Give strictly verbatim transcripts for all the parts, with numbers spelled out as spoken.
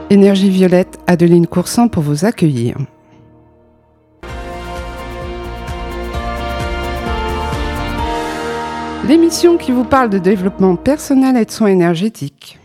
Énergie Violette, Adeline Coursan pour vous accueillir. L'émission qui vous parle de développement personnel et de soins énergétiques.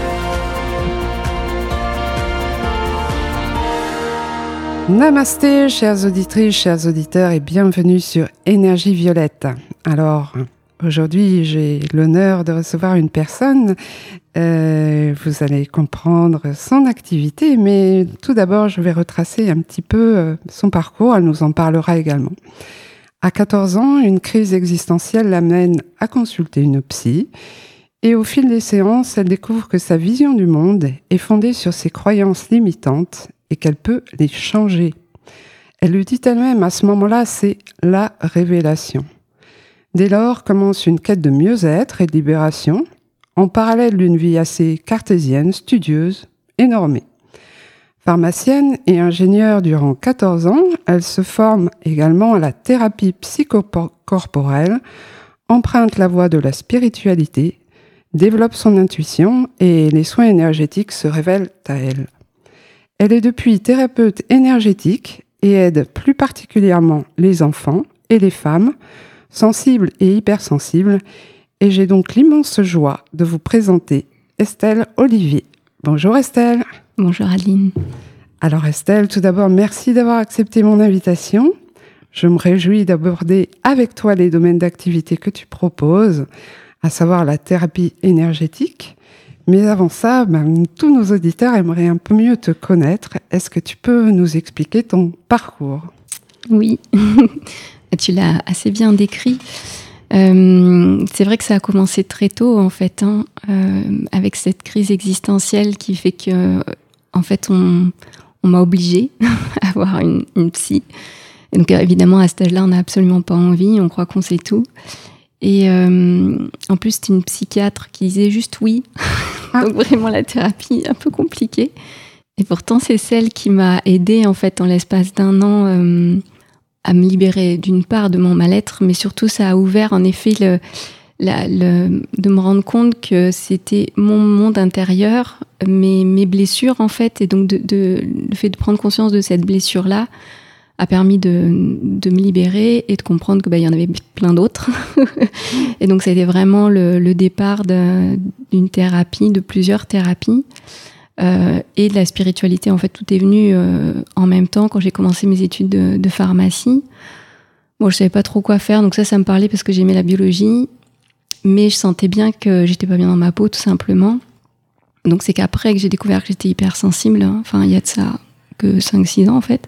Namasté, chères auditrices, chers auditeurs, et bienvenue sur Énergie Violette. Alors, aujourd'hui, j'ai l'honneur de recevoir une personne. Euh, vous allez comprendre son activité, mais tout d'abord, je vais retracer un petit peu son parcours. Elle nous en parlera également. À quatorze ans, une crise existentielle l'amène à consulter une psy. Et au fil des séances, elle découvre que sa vision du monde est fondée sur ses croyances limitantes et qu'elle peut les changer. Elle le dit elle-même, à ce moment-là, c'est la révélation. Dès lors, commence une quête de mieux-être et de libération, en parallèle d'une vie assez cartésienne, studieuse et normée. Pharmacienne et ingénieure durant quatorze ans, elle se forme également à la thérapie psychocorporelle, emprunte la voie de la spiritualité, développe son intuition et les soins énergétiques se révèlent à elle. Elle est depuis thérapeute énergétique et aide plus particulièrement les enfants et les femmes, sensibles et hypersensibles, et j'ai donc l'immense joie de vous présenter Estelle Olivier. Bonjour Estelle. Bonjour Adeline. Alors Estelle, tout d'abord, merci d'avoir accepté mon invitation. Je me réjouis d'aborder avec toi les domaines d'activité que tu proposes, à savoir la thérapie énergétique. Mais avant ça, ben, tous nos auditeurs aimeraient un peu mieux te connaître. Est-ce que tu peux nous expliquer ton parcours ? Oui, tu l'as assez bien décrit. Euh, c'est vrai que ça a commencé très tôt, en fait, hein, euh, avec cette crise existentielle qui fait que, en fait, on, on m'a obligée à avoir une, une psy. Et donc, évidemment, à cet âge-là, on n'a absolument pas envie, on croit qu'on sait tout. Et euh, en plus, c'était une psychiatre qui disait juste oui. Ah. Donc, vraiment, la thérapie un peu compliquée. Et pourtant, c'est celle qui m'a aidée, en fait, en l'espace d'un an, euh, à me libérer d'une part de mon mal-être, mais surtout ça a ouvert en effet le, la, le, de me rendre compte que c'était mon monde intérieur, mes, mes blessures en fait, et donc de, de, le fait de prendre conscience de cette blessure-là a permis de, de me libérer et de comprendre que bah, y en avait plein d'autres. Et donc ça a été vraiment le, le départ de, d'une thérapie, de plusieurs thérapies. Euh, et de la spiritualité, en fait, tout est venu euh, en même temps quand j'ai commencé mes études de, de pharmacie. Bon, je savais pas trop quoi faire, donc ça, ça me parlait parce que j'aimais la biologie, mais je sentais bien que j'étais pas bien dans ma peau, tout simplement. Donc c'est qu'après que j'ai découvert que j'étais hypersensible, hein, enfin, il y a de ça que cinq six ans, en fait.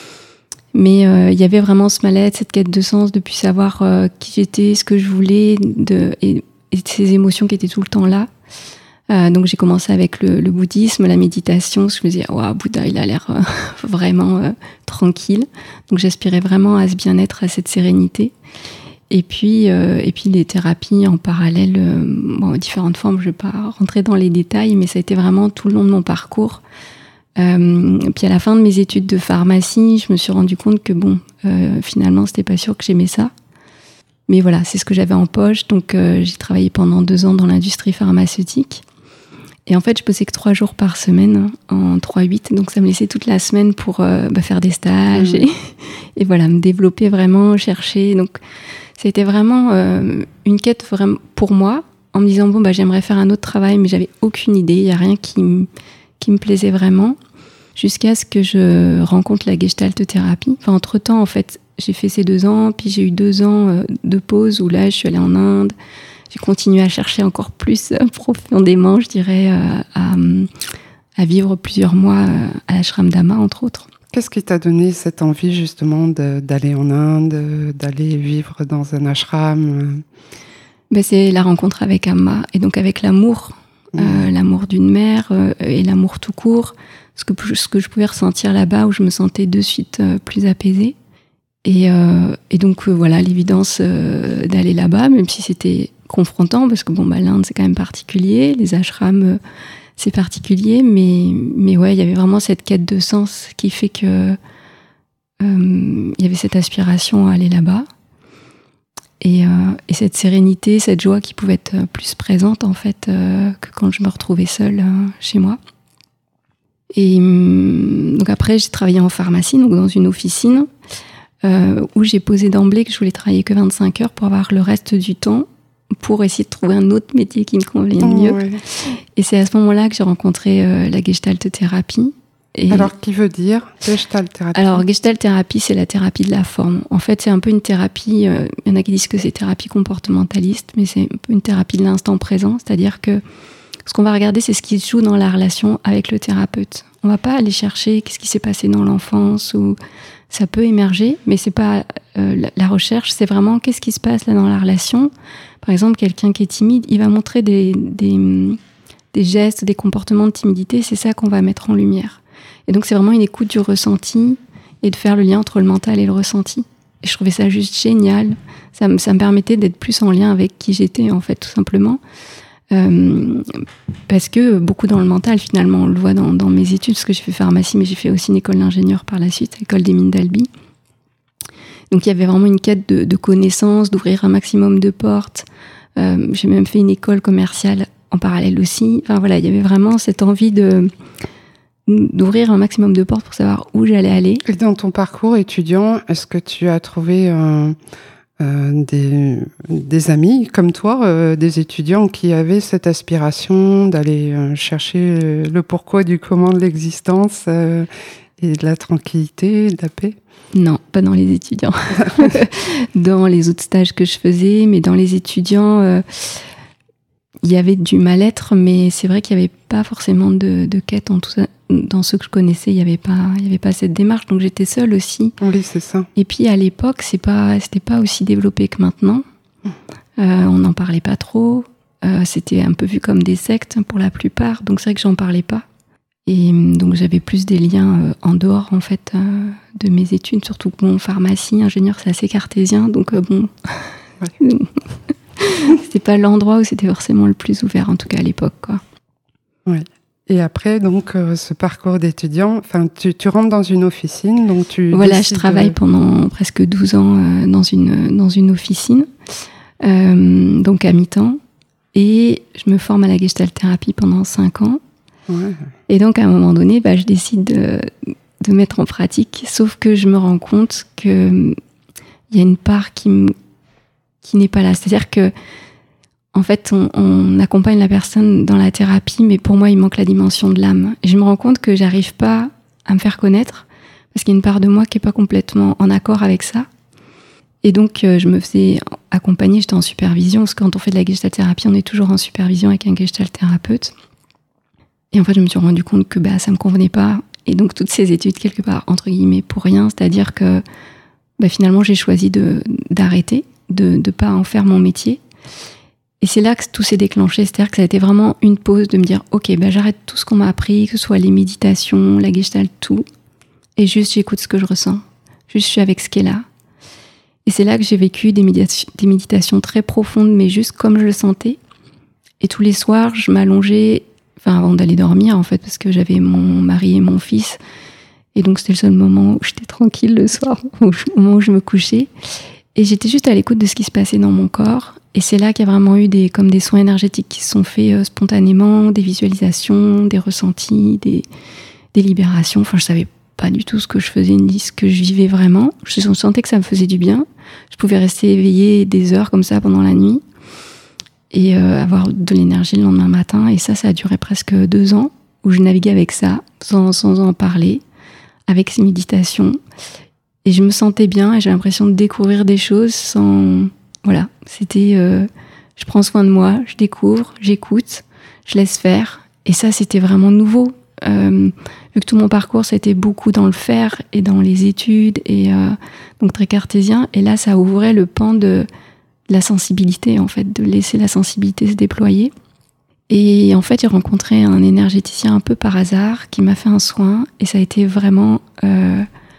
Mais euh, il y avait vraiment ce mal-être, cette quête de sens, de plus savoir euh, qui j'étais, ce que je voulais, de, et, et ces émotions qui étaient tout le temps là. Euh, donc j'ai commencé avec le, le bouddhisme, la méditation. Je me disais, waouh, Bouddha, il a l'air euh, vraiment euh, tranquille. Donc j'aspirais vraiment à ce bien-être, à cette sérénité. Et puis, euh, et puis les thérapies en parallèle, euh, bon, différentes formes. Je ne vais pas rentrer dans les détails, mais ça a été vraiment tout le long de mon parcours. Euh, puis à la fin de mes études de pharmacie, je me suis rendu compte que bon, euh, finalement, c'était pas sûr que j'aimais ça. Mais voilà, c'est ce que j'avais en poche. Donc euh, j'ai travaillé pendant deux ans dans l'industrie pharmaceutique. Et en fait, je bossais que trois jours par semaine, en trois huit. Donc, ça me laissait toute la semaine pour euh, bah, faire des stages mmh. et, et voilà, me développer vraiment, chercher. Donc, c'était vraiment euh, une quête vraiment pour moi, en me disant, bon, bah, j'aimerais faire un autre travail, mais j'avais aucune idée. Il n'y a rien qui, m- qui me plaisait vraiment. Jusqu'à ce que je rencontre la Gestalt-thérapie. Enfin, entre-temps, en fait, j'ai fait ces deux ans, puis j'ai eu deux ans euh, de pause où là, je suis allée en Inde. J'ai continué à chercher encore plus profondément, je dirais, euh, à, à vivre plusieurs mois euh, à l'ashram d'Amma, entre autres. Qu'est-ce qui t'a donné cette envie, justement, de, d'aller en Inde, d'aller vivre dans un ashram ? Ben, c'est la rencontre avec Amma, et donc avec l'amour, mmh. euh, l'amour d'une mère euh, et l'amour tout court, ce que, ce que je pouvais ressentir là-bas, où je me sentais de suite euh, plus apaisée. Et, euh, et donc, euh, voilà, l'évidence euh, d'aller là-bas, même si c'était confrontant, parce que bon, bah, l'Inde, c'est quand même particulier, les ashrams, euh, c'est particulier, mais, mais ouais, il y avait vraiment cette quête de sens qui fait que euh, il y avait cette aspiration à aller là-bas. Et, euh, et cette sérénité, cette joie qui pouvait être plus présente, en fait, euh, que quand je me retrouvais seule euh, chez moi. Et donc après, j'ai travaillé en pharmacie, donc dans une officine, euh, où j'ai posé d'emblée que je voulais travailler que vingt-cinq heures pour avoir le reste du temps pour essayer de trouver un autre métier qui me convienne Oh, mieux. ouais. Et c'est à ce moment-là que j'ai rencontré euh, la Gestalt thérapie. Et Alors, qui veut dire Gestalt thérapie? Alors, Gestalt thérapie, c'est la thérapie de la forme. En fait, c'est un peu une thérapie, euh, il y en a qui disent que c'est thérapie comportementaliste, mais c'est un peu une thérapie de l'instant présent, c'est-à-dire que ce qu'on va regarder, c'est ce qui se joue dans la relation avec le thérapeute. On va pas aller chercher qu'est-ce qui s'est passé dans l'enfance, ou ça peut émerger, mais c'est pas euh, la, la recherche, c'est vraiment qu'est-ce qui se passe là dans la relation. Par exemple, quelqu'un qui est timide, il va montrer des, des, des gestes, des comportements de timidité, c'est ça qu'on va mettre en lumière. Et donc, c'est vraiment une écoute du ressenti et de faire le lien entre le mental et le ressenti. Et je trouvais ça juste génial. Ça me, ça me permettait d'être plus en lien avec qui j'étais, en fait, tout simplement. Euh, parce que beaucoup dans le mental, finalement, on le voit dans, dans mes études, parce que j'ai fait pharmacie, mais j'ai fait aussi une école d'ingénieur par la suite, l'école des mines d'Albi. Donc, il y avait vraiment une quête de, de connaissances, d'ouvrir un maximum de portes. Euh, j'ai même fait une école commerciale en parallèle aussi. Enfin, voilà, il y avait vraiment cette envie de... d'ouvrir un maximum de portes pour savoir où j'allais aller. Et dans ton parcours étudiant, est-ce que tu as trouvé euh, euh, des, des amis comme toi, euh, des étudiants qui avaient cette aspiration d'aller euh, chercher le pourquoi du comment de l'existence euh, et de la tranquillité, de la paix? Non, pas dans les étudiants. Dans les autres stages que je faisais, mais dans les étudiants... Euh, il y avait du mal-être, mais c'est vrai qu'il n'y avait pas forcément de, de quête en tout ça. Dans ceux que je connaissais, il n'y avait pas, il y avait pas cette démarche, donc j'étais seule aussi. Oui, c'est ça. Et puis à l'époque, c'est pas, c'était pas aussi développé que maintenant. Euh, on n'en parlait pas trop. Euh, c'était un peu vu comme des sectes pour la plupart, donc c'est vrai que j'en parlais pas. Et donc j'avais plus des liens euh, en dehors en fait euh, de mes études, surtout que bon, pharmacie, ingénieur, c'est assez cartésien, donc euh, bon. Ouais. C'était pas l'endroit où c'était forcément le plus ouvert, en tout cas à l'époque, quoi. Oui. Et après, donc, euh, ce parcours d'étudiant, enfin, tu, tu rentres dans une officine, donc tu... Voilà, je travaille de... pendant presque douze ans euh, dans une, dans une officine, euh, donc à mi-temps, et je me forme à la Gestalt thérapie pendant cinq ans. Ouais. Et donc, à un moment donné, bah, je décide de, de mettre en pratique, sauf que je me rends compte qu'il y a une part qui me qui n'est pas là. C'est-à-dire que, en fait, on, on accompagne la personne dans la thérapie, mais pour moi, il manque la dimension de l'âme. Et je me rends compte que j'arrive pas à me faire connaître, parce qu'il y a une part de moi qui est pas complètement en accord avec ça. Et donc, euh, je me faisais accompagner, j'étais en supervision, parce que quand on fait de la gestalt thérapie, on est toujours en supervision avec un gestalt thérapeute. Et en fait, je me suis rendu compte que bah, ça me convenait pas. Et donc, toutes ces études, quelque part, entre guillemets, pour rien, c'est-à-dire que bah, finalement, j'ai choisi de, d'arrêter, de ne pas en faire mon métier. Et c'est là que tout s'est déclenché, c'est-à-dire que ça a été vraiment une pause de me dire ok, ben j'arrête tout ce qu'on m'a appris, que ce soit les méditations, la gestalt, tout, et juste j'écoute ce que je ressens, juste je suis avec ce qui est là. Et c'est là que j'ai vécu des, médita- des méditations très profondes, mais juste comme je le sentais. Et tous les soirs, je m'allongeais, enfin avant d'aller dormir en fait, parce que j'avais mon mari et mon fils, et donc c'était le seul moment où j'étais tranquille le soir, au moment où je me couchais. Et j'étais juste à l'écoute de ce qui se passait dans mon corps. Et c'est là qu'il y a vraiment eu des, comme des soins énergétiques qui se sont faits euh, spontanément, des visualisations, des ressentis, des, des libérations. Enfin, je savais pas du tout ce que je faisais ni ce que je vivais vraiment. Je sentais que ça me faisait du bien. Je pouvais rester éveillée des heures comme ça pendant la nuit et euh, avoir de l'énergie le lendemain matin. Et ça, ça a duré presque deux ans où je naviguais avec ça, sans, sans en parler, avec ces méditations. Et je me sentais bien et j'ai l'impression de découvrir des choses sans... Voilà, c'était... Euh, je prends soin de moi, je découvre, j'écoute, je laisse faire. Et ça, c'était vraiment nouveau. Euh, vu que tout mon parcours, c'était beaucoup dans le faire et dans les études, et euh, donc très cartésien. Et là, ça ouvrait le pan de, de la sensibilité, en fait, de laisser la sensibilité se déployer. Et en fait, j'ai rencontré un énergéticien un peu par hasard qui m'a fait un soin. Et ça a été vraiment... Euh,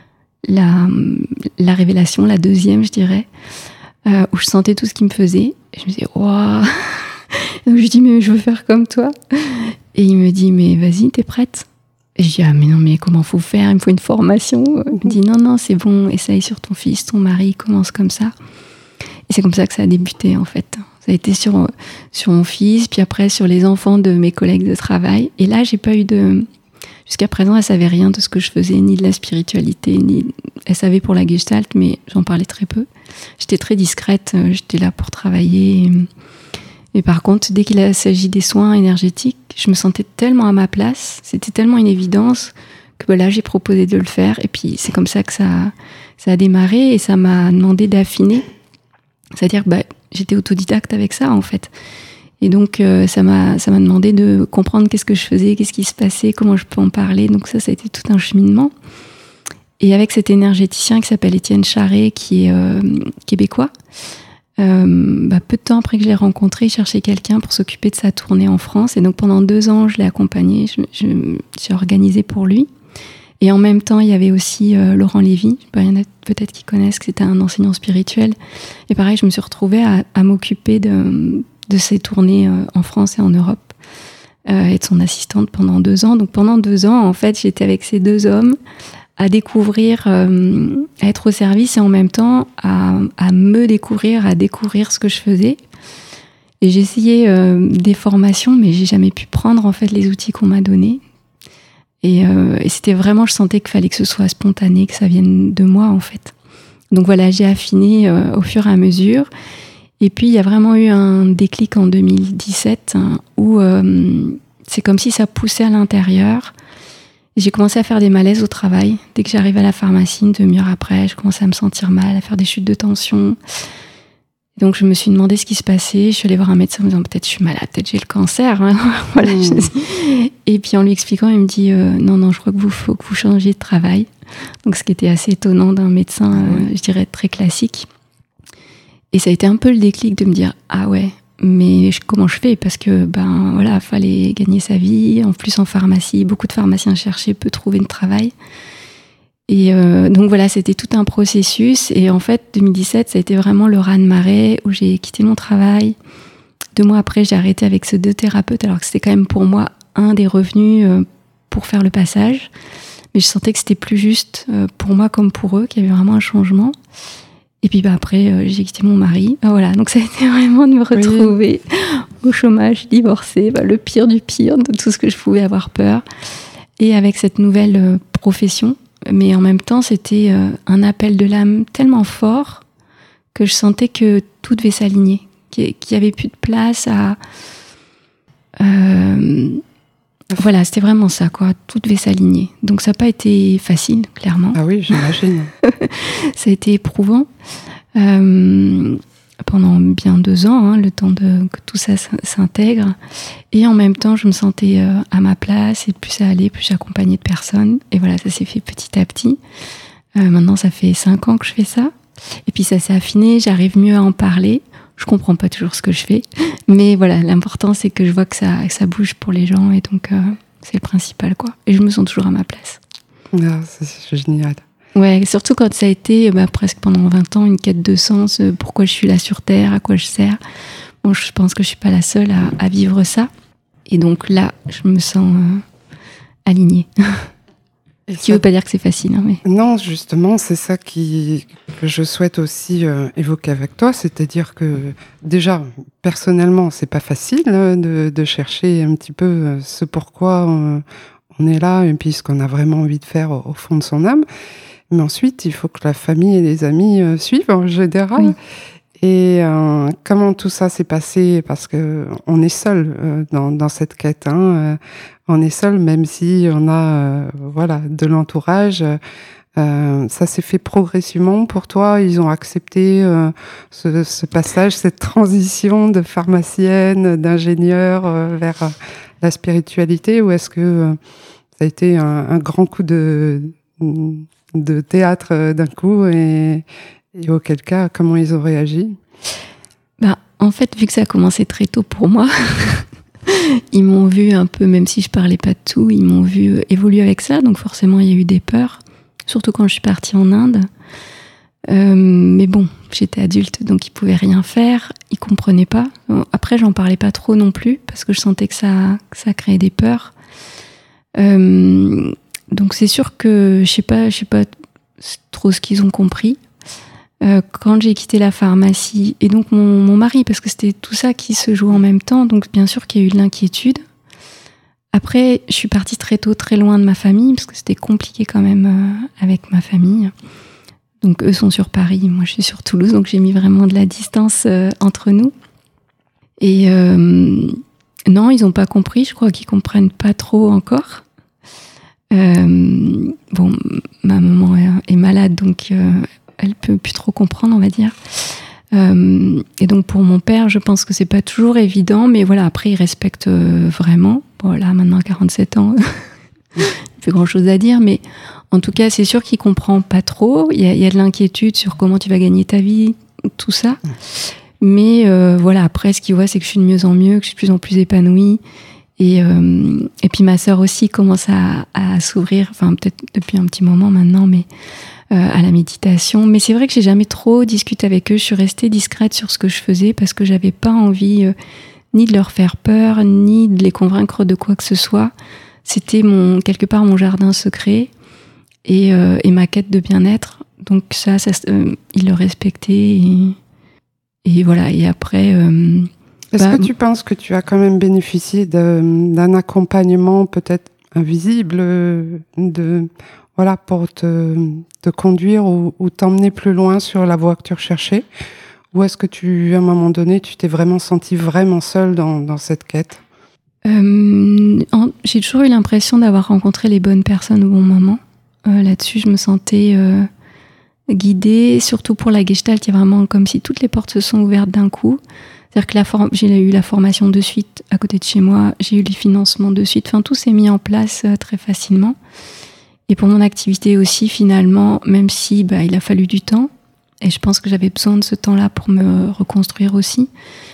La, la révélation, la deuxième, je dirais, euh, où je sentais tout ce qu'il me faisait. Et je me disais, waouh! Donc je lui dis, mais je veux faire comme toi. Et il me dit, mais vas-y, t'es prête? Et je dis, ah, mais non, mais comment faut faire? Il me faut une formation. Il me dit, non, non, c'est bon, essaye sur ton fils, ton mari, commence comme ça. Et c'est comme ça que ça a débuté, en fait. Ça a été sur, sur mon fils, puis après sur les enfants de mes collègues de travail. Et là, j'ai pas eu de. Jusqu'à présent, elle savait rien de ce que je faisais, ni de la spiritualité, ni elle savait pour la Gestalt, mais j'en parlais très peu. J'étais très discrète, j'étais là pour travailler. Mais par contre, dès qu'il s'agit des soins énergétiques, je me sentais tellement à ma place, c'était tellement une évidence que bah, là, j'ai proposé de le faire. Et puis, c'est comme ça que ça, ça a démarré et ça m'a demandé d'affiner. C'est-à-dire que bah, j'étais autodidacte avec ça, en fait. Et donc, euh, ça m'a, ça m'a demandé de comprendre qu'est-ce que je faisais, qu'est-ce qui se passait, comment je peux en parler. Donc ça, ça a été tout un cheminement. Et avec cet énergéticien qui s'appelle Étienne Charret, qui est euh, québécois, euh, bah, peu de temps après que je l'ai rencontré, il cherchait quelqu'un pour s'occuper de sa tournée en France. Et donc, pendant deux ans, je l'ai accompagné, je, je, j'ai organisé pour lui. Et en même temps, il y avait aussi euh, Laurent Lévy, il y en a peut-être qui connaissent, que c'était un enseignant spirituel. Et pareil, je me suis retrouvée à, à m'occuper de... de ses tournées en France et en Europe, euh, et de son assistante pendant deux ans. Donc pendant deux ans, en fait, j'étais avec ces deux hommes à découvrir, euh, à être au service et en même temps à, à me découvrir, à découvrir ce que je faisais. Et j'ai essayé euh, des formations, mais j'ai jamais pu prendre en fait les outils qu'on m'a donnés. Et, euh, et c'était vraiment, je sentais qu'il fallait que ce soit spontané, que ça vienne de moi en fait. Donc voilà, j'ai affiné euh, au fur et à mesure. Et puis, il y a vraiment eu un déclic en deux mille dix-sept hein, où euh, c'est comme si ça poussait à l'intérieur. Et j'ai commencé à faire des malaises au travail. Dès que j'arrivais à la pharmacie, une demi-heure après, je commençais à me sentir mal, à faire des chutes de tension. Et donc, je me suis demandé ce qui se passait. Je suis allée voir un médecin en me disant peut-être je suis malade, peut-être j'ai le cancer. Hein. Voilà. Mmh. Et puis, en lui expliquant, il me dit euh, non, non, je crois que vous faut que vous changiez de travail. Donc, ce qui était assez étonnant d'un médecin, euh, je dirais, très classique. Et ça a été un peu le déclic de me dire ah ouais, mais comment je fais, parce que ben voilà, fallait gagner sa vie, en plus en pharmacie, beaucoup de pharmaciens cherchaient peu trouver de travail. Et euh, donc voilà, c'était tout un processus. Et en fait, deux mille dix-sept, ça a été vraiment le raz-de-marée où j'ai quitté mon travail. Deux mois après, j'ai arrêté avec ces deux thérapeutes, alors que c'était quand même pour moi un des revenus euh, pour faire le passage. Mais je sentais que c'était plus juste euh, pour moi comme pour eux, qu'il y avait vraiment un changement. Et puis bah, après, euh, j'ai quitté mon mari. Ah, voilà, donc ça a été vraiment de me retrouver oui. au chômage, divorcée, bah, le pire du pire, de tout ce que je pouvais avoir peur. Et avec cette nouvelle euh, profession. Mais en même temps, c'était euh, un appel de l'âme tellement fort que je sentais que tout devait s'aligner, qu'il n'y avait plus de place à... Euh, voilà, c'était vraiment ça, quoi. Tout devait s'aligner. Donc ça n'a pas été facile, clairement. Ah oui, j'imagine. Ça a été éprouvant. Euh, pendant bien deux ans, hein, le temps de, que tout ça s'intègre. Et en même temps, je me sentais euh, à ma place, et plus ça allait, plus j'accompagnais de personnes. Et voilà, ça s'est fait petit à petit. Euh, maintenant, ça fait cinq ans que je fais ça. Et puis ça s'est affiné, j'arrive mieux à en parler. Je comprends pas toujours ce que je fais, mais voilà, l'important c'est que je vois que ça, que ça bouge pour les gens, et donc euh, c'est le principal, quoi. Et je me sens toujours à ma place. Ah, c'est génial. Ouais, surtout quand ça a été bah, presque pendant vingt ans une quête de sens, euh, pourquoi je suis là sur Terre, à quoi je sers. Bon, je pense que je suis pas la seule à, à vivre ça, et donc là, je me sens euh, alignée. Ce qui ne veut pas dire que c'est facile. Hein, mais... Non, justement, c'est ça qui, que je souhaite aussi euh, évoquer avec toi. C'est-à-dire que, déjà, personnellement, c'est pas facile euh, de, de chercher un petit peu euh, ce pourquoi on, on est là, et puis ce qu'on a vraiment envie de faire au, au fond de son âme. Mais ensuite, il faut que la famille et les amis euh, suivent, en général. Oui. Et euh, comment tout ça s'est passé? Parce que on est seul euh, dans, dans cette quête. Hein, euh, on est seul, même si on a euh, voilà de l'entourage. Euh, ça s'est fait progressivement pour toi. Ils ont accepté euh, ce, ce passage, cette transition de pharmacienne, d'ingénieur euh, vers euh, la spiritualité, ou est-ce que euh, ça a été un, un grand coup de de théâtre euh, d'un coup, et Et auquel cas, comment ils ont réagi? Bah, en fait, vu que ça a commencé très tôt pour moi, ils m'ont vu un peu, même si je parlais pas de tout, ils m'ont vu évoluer avec ça. Donc forcément, il y a eu des peurs, surtout quand je suis partie en Inde. Euh, mais bon, j'étais adulte, donc ils pouvaient rien faire, ils comprenaient pas. Après, j'en parlais pas trop non plus, parce que je sentais que ça, que ça créait des peurs. Euh, donc c'est sûr que je sais pas, je sais pas trop ce qu'ils ont compris. Euh, quand j'ai quitté la pharmacie, et donc mon, mon mari, parce que c'était tout ça qui se joue en même temps, donc bien sûr qu'il y a eu de l'inquiétude. Après, je suis partie très tôt, très loin de ma famille, parce que c'était compliqué quand même euh, avec ma famille. Donc eux sont sur Paris, moi je suis sur Toulouse, donc j'ai mis vraiment de la distance euh, entre nous. Et euh, non, ils n'ont pas compris, je crois qu'ils comprennent pas trop encore. Euh, bon, ma maman est, est malade, donc euh, elle peut plus trop comprendre, on va dire. Euh, et donc pour mon père, je pense que c'est pas toujours évident, mais voilà, après il respecte euh, vraiment. Bon là, maintenant à quarante-sept ans, il n'y a plus grand chose à dire, mais en tout cas, c'est sûr qu'il comprend pas trop. Il y a, il y a de l'inquiétude sur comment tu vas gagner ta vie, tout ça. Mais euh, voilà, après, ce qu'il voit, c'est que je suis de mieux en mieux, que je suis de plus en plus épanouie. Et, euh, et puis ma sœur aussi commence à, à s'ouvrir, enfin peut-être depuis un petit moment maintenant, mais euh, à la méditation. Mais c'est vrai que j'ai jamais trop discuté avec eux. Je suis restée discrète sur ce que je faisais parce que j'avais pas envie euh, ni de leur faire peur, ni de les convaincre de quoi que ce soit. C'était mon quelque part mon jardin secret. Et, euh, et ma quête de bien-être. Donc ça, ça euh, il le respectait. Et, et voilà. Et après... Euh, Est-ce bah, que tu penses que tu as quand même bénéficié de, d'un accompagnement peut-être invisible de, voilà, pour te, te conduire ou, ou t'emmener plus loin sur la voie que tu recherchais? Ou est-ce que tu, à un moment donné, tu t'es vraiment sentie vraiment seule dans, dans cette quête? euh, en, J'ai toujours eu l'impression d'avoir rencontré les bonnes personnes au bon moment. Euh, là-dessus, je me sentais euh, guidée, surtout pour la Gestalt. Il y a vraiment comme si toutes les portes se sont ouvertes d'un coup. C'est-à-dire que la for- j'ai eu la formation de suite à côté de chez moi, j'ai eu les financements de suite. Enfin, tout s'est mis en place euh, très facilement. Et pour mon activité aussi, finalement, même si bah, il a fallu du temps, et je pense que j'avais besoin de ce temps-là pour me reconstruire aussi,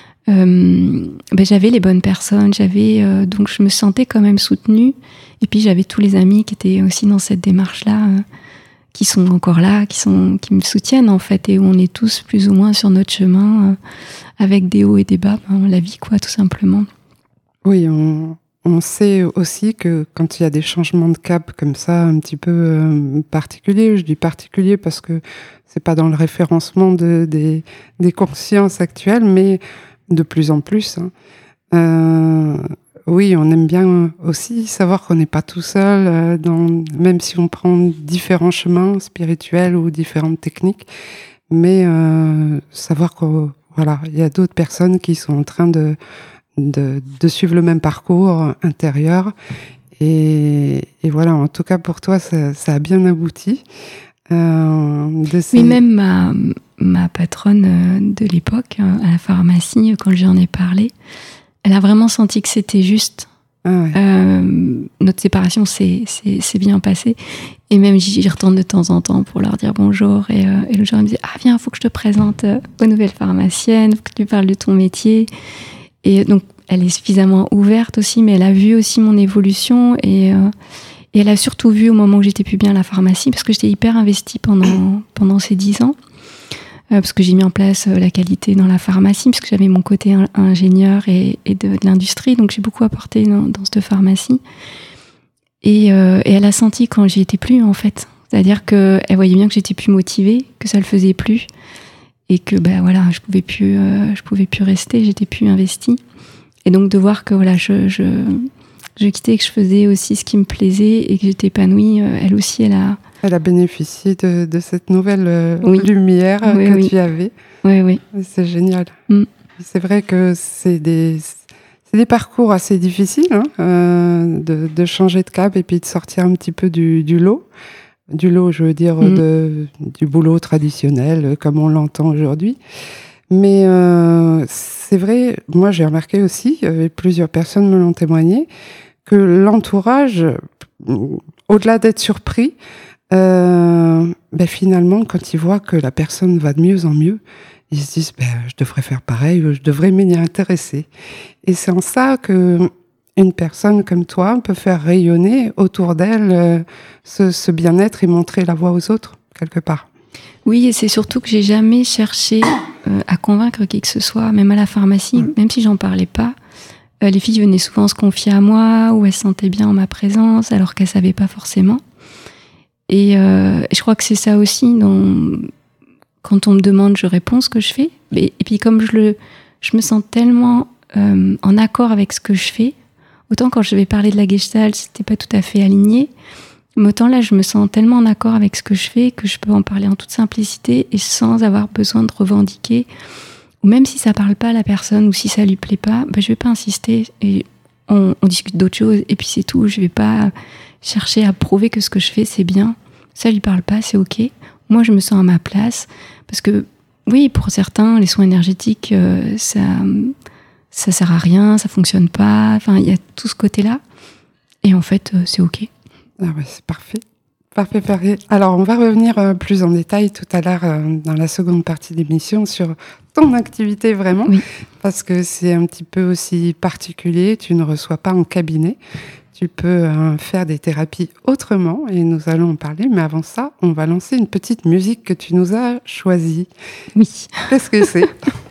euh, bah, j'avais les bonnes personnes, j'avais euh, donc je me sentais quand même soutenue. Et puis j'avais tous les amis qui étaient aussi dans cette démarche-là, euh, qui sont encore là, qui sont, qui me soutiennent en fait, et où on est tous plus ou moins sur notre chemin, euh, avec des hauts et des bas, ben, la vie quoi, tout simplement. Oui, on, on sait aussi que quand il y a des changements de cap comme ça, un petit peu euh, particuliers, je dis particuliers parce que c'est pas dans le référencement de, des, des consciences actuelles, mais de plus en plus, hein. Euh, oui, on aime bien aussi savoir qu'on n'est pas tout seul, euh, dans, même si on prend différents chemins spirituels ou différentes techniques, mais euh, savoir qu'il voilà, y a d'autres personnes qui sont en train de, de, de suivre le même parcours intérieur. Et, et voilà, en tout cas pour toi, ça, ça a bien abouti. Euh, de ces... Oui, même ma, ma patronne de l'époque, à la pharmacie, quand j'en ai parlé, elle a vraiment senti que c'était juste. Ah ouais. Euh, notre séparation s'est, s'est, s'est bien passée. Et même j'y retourne de temps en temps pour leur dire bonjour. Et, euh, et le jour, elle me dit « Ah, viens, il faut que je te présente aux nouvelles pharmaciennes, il faut que tu parles de ton métier. » Et donc, elle est suffisamment ouverte aussi, mais elle a vu aussi mon évolution. Et, euh, et elle a surtout vu au moment où j'étais plus bien à la pharmacie, parce que j'étais hyper investie pendant, pendant ces dix ans. Euh, parce que j'ai mis en place euh, la qualité dans la pharmacie, parce que j'avais mon côté in- ingénieur et, et de, de l'industrie, donc j'ai beaucoup apporté dans, dans cette pharmacie. Et, euh, et elle a senti quand j'y étais plus, en fait. C'est-à-dire qu'elle voyait bien que j'étais plus motivée, que ça le faisait plus, et que ben voilà, je pouvais plus, euh, je pouvais plus rester, j'étais plus investie. Et donc de voir que voilà, je, je, je quittais, que je faisais aussi ce qui me plaisait et que j'étais épanouie, euh, elle aussi, elle a... Elle a bénéficié de, de cette nouvelle euh, oui. lumière oui, que oui. tu avais. Oui, oui. C'est génial. Mm. C'est vrai que c'est des, c'est des parcours assez difficiles, hein, euh, de, de changer de cap et puis de sortir un petit peu du, du lot. Du lot, je veux dire, Mm. de, du boulot traditionnel, comme on l'entend aujourd'hui. Mais euh, c'est vrai, moi j'ai remarqué aussi, et plusieurs personnes me l'ont témoigné, que l'entourage, au-delà d'être surpris, Euh, ben finalement, quand ils voient que la personne va de mieux en mieux, ils se disent ben, je devrais faire pareil, je devrais m'y intéresser. Et c'est en ça que une personne comme toi peut faire rayonner autour d'elle euh, ce, ce bien-être et montrer la voie aux autres, quelque part. Oui, et c'est surtout que j'ai jamais cherché euh, à convaincre qui que ce soit, même à la pharmacie, mmh. même si j'en parlais pas. Euh, les filles venaient souvent se confier à moi, ou elles se sentaient bien en ma présence, alors qu'elles savaient pas forcément. Et euh, je crois que c'est ça aussi, dans... quand on me demande, je réponds ce que je fais. Et, et puis comme je, le, je me sens tellement euh, en accord avec ce que je fais, autant quand je vais parler de la Gestalt, c'était pas tout à fait aligné. Mais autant là, je me sens tellement en accord avec ce que je fais que je peux en parler en toute simplicité et sans avoir besoin de revendiquer. Ou même si ça parle pas à la personne ou si ça lui plaît pas, bah, je vais pas insister et on, on discute d'autres choses et puis c'est tout. Je vais pas chercher à prouver que ce que je fais c'est bien. Ça lui parle pas, c'est ok. Moi, je me sens à ma place parce que oui, pour certains, les soins énergétiques, euh, ça, ça sert à rien, ça fonctionne pas. Enfin, il y a tout ce côté-là et en fait, euh, c'est ok. Ah ouais, c'est parfait. Parfait, parfait. Alors, on va revenir euh, plus en détail tout à l'heure euh, dans la seconde partie de l'émission sur ton activité vraiment, oui. Parce que c'est un petit peu aussi particulier. Tu ne reçois pas en cabinet. Tu peux euh, faire des thérapies autrement et nous allons en parler. Mais avant ça, on va lancer une petite musique que tu nous as choisie. Oui. Qu'est-ce que c'est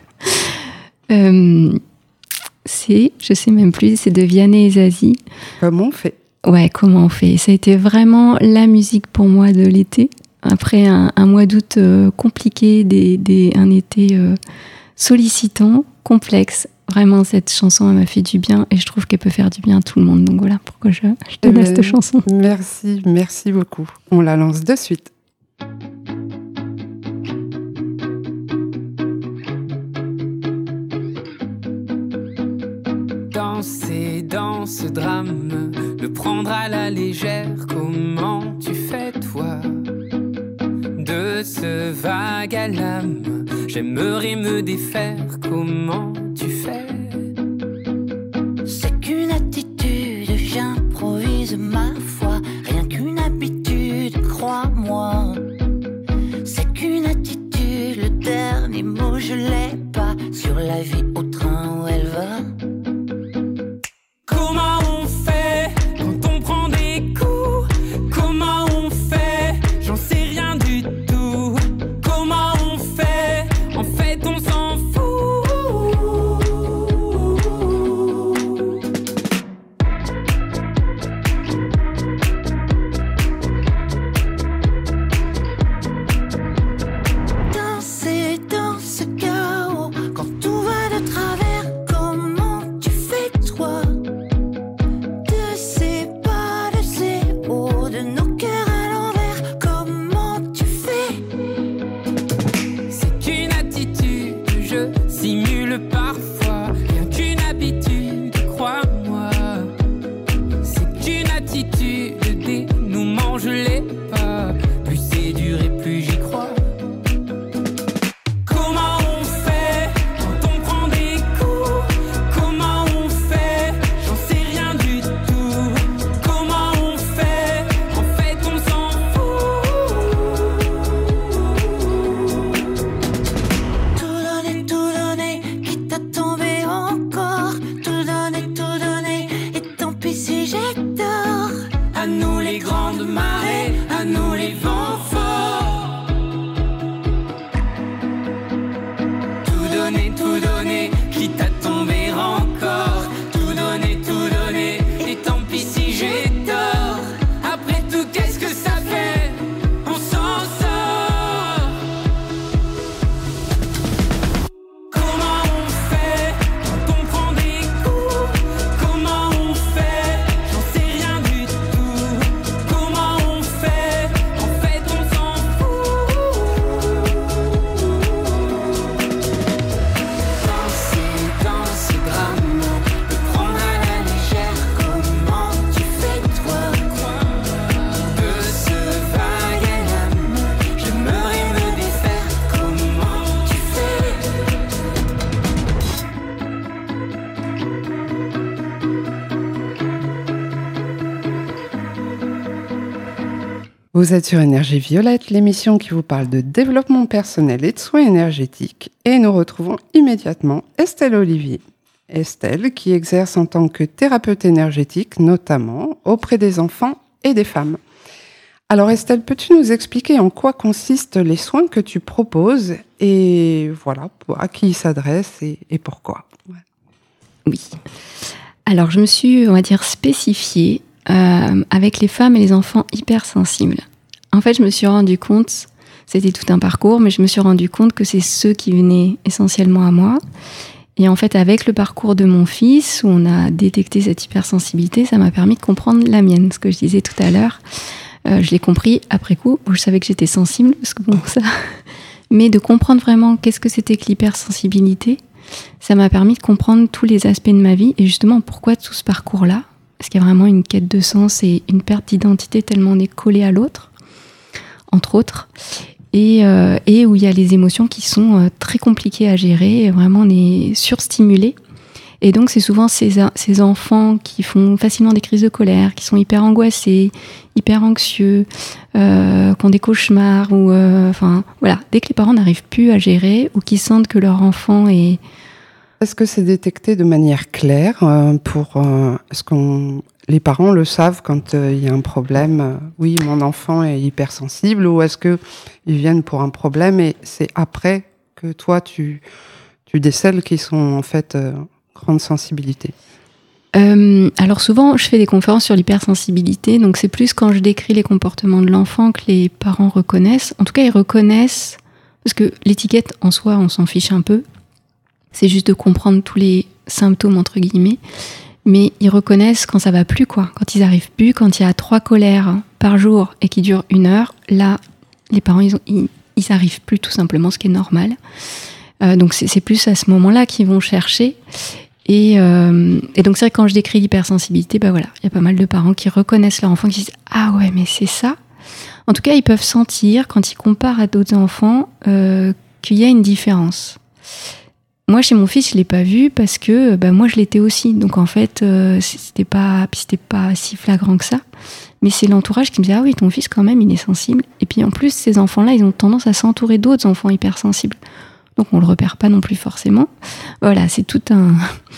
euh, C'est, je sais même plus, c'est de Vianney et Zazie. Comment on fait Ouais, comment on fait ? Ça a été vraiment la musique pour moi de l'été. Après un, un mois d'août euh, compliqué, des, des, un été euh, sollicitant, complexe. Vraiment, cette chanson, elle m'a fait du bien et je trouve qu'elle peut faire du bien à tout le monde. Donc voilà pourquoi je, je te laisse cette chanson. Merci, merci beaucoup. On la lance de suite. Danser dans ce drame, le prendre à la légère, comment tu fais toi ? De ce vague à l'âme, j'aimerais me défaire, comment tu fais ? C'est qu'une attitude, j'improvise ma foi, rien qu'une habitude, crois-moi. C'est qu'une attitude, le dernier mot je l'ai pas, sur la vie au train où elle va. Comment on fait quand on prend des coups ? Comment on fait ? J'en sais rien du tout. Comment on fait ? En fait, on s'en fout. Danser dans ce chaos, quand tout va de travers, comment tu fais toi ? De ces pas, de ces hauts, de nos cœurs à l'envers, comment tu fais ? C'est qu'une attitude, je simule parfois. Rien qu'une habitude, crois-moi. C'est qu'une attitude, le dénouement, je l'ai pas. Plus c'est dur et plus j'y crois. Comment on fait quand on prend des coups ? Comment on fait ? J'en sais rien du tout. Comment on fait ? En fait, on s'en fout. Tout donner, tout donner, quitte à tomber encore. Tout donner, tout donner, et tant pis si j'ai tort. À nous les grandes marées, à nous les vents forts. Tout donner, tout donner, quitte à tomber encore. Tout donner, tout donner, et tant pis si j'ai tort. Après tout, qu'est-ce que ça fait ? On s'en sort. Comment on fait quand on prend des coups ? Comment on fait ? J'en sais rien du tout. Comment on fait ? En fait, on s'en fout. Danser dans ce drame, le prendre à la légère, comment tu fais toi ? De ce vague à l'âme, j'aimerais me défaire, comment tu fais ? Vous êtes sur Énergie Violette, l'émission qui vous parle de développement personnel et de soins énergétiques. Et nous retrouvons immédiatement Estelle Olivier. Estelle qui exerce en tant que thérapeute énergétique, notamment auprès des enfants et des femmes. Alors Estelle, peux-tu nous expliquer en quoi consistent les soins que tu proposes et voilà, à qui ils s'adressent et, et pourquoi ? Ouais. Oui. Alors, je me suis, on va dire, spécifiée euh, avec les femmes et les enfants hypersensibles. En fait, je me suis rendu compte, c'était tout un parcours, mais je me suis rendu compte que c'est ceux qui venaient essentiellement à moi. Et en fait, avec le parcours de mon fils, où on a détecté cette hypersensibilité, ça m'a permis de comprendre la mienne, ce que je disais tout à l'heure. Euh, je l'ai compris après coup. Bon, je savais que j'étais sensible, parce que bon, ça... mais de comprendre vraiment qu'est-ce que c'était que l'hypersensibilité, ça m'a permis de comprendre tous les aspects de ma vie, et justement, pourquoi tout ce parcours-là. Parce qu'il y a vraiment une quête de sens et une perte d'identité tellement on est collé à l'autre, entre autres. Et, euh, et où il y a les émotions qui sont euh, très compliquées à gérer, vraiment on est surstimulé. Et donc c'est souvent ces, ces enfants qui font facilement des crises de colère, qui sont hyper angoissés, hyper anxieux, euh, qui ont des cauchemars, ou euh, enfin voilà, dès que les parents n'arrivent plus à gérer ou qui sentent que leur enfant est... Est-ce que c'est détecté de manière claire euh, pour euh, est-ce qu'on les parents le savent quand il euh, y a un problème, euh, oui, mon enfant est hypersensible, ou est-ce que ils viennent pour un problème et c'est après que toi tu tu décèles qu'ils sont en fait euh, grande sensibilité? Euh, alors souvent, je fais des conférences sur l'hypersensibilité, donc c'est plus quand je décris les comportements de l'enfant que les parents reconnaissent. En tout cas, ils reconnaissent, parce que l'étiquette en soi, on s'en fiche un peu. C'est juste de comprendre tous les symptômes entre guillemets. Mais ils reconnaissent quand ça va plus, quoi. Quand ils arrivent plus, quand il y a trois colères par jour et qui durent une heure, là, les parents, ils, ont, ils, ils arrivent plus tout simplement, ce qui est normal. Euh, donc c'est, c'est plus à ce moment-là qu'ils vont chercher. Et, euh, et donc c'est vrai que quand je décris l'hypersensibilité, bah voilà, il y a pas mal de parents qui reconnaissent leur enfant, qui disent « Ah ouais, mais c'est ça ». En tout cas, ils peuvent sentir, quand ils comparent à d'autres enfants, euh, qu'il y a une différence. Moi, chez mon fils, je l'ai pas vu parce que bah, moi, je l'étais aussi. Donc, en fait, euh, c'était pas, puis c'était pas si flagrant que ça. Mais c'est l'entourage qui me disait « Ah oui, ton fils, quand même, il est sensible. » Et puis, en plus, ces enfants-là, ils ont tendance à s'entourer d'autres enfants hypersensibles. Donc, on le repère pas non plus forcément. Voilà, c'est tout un...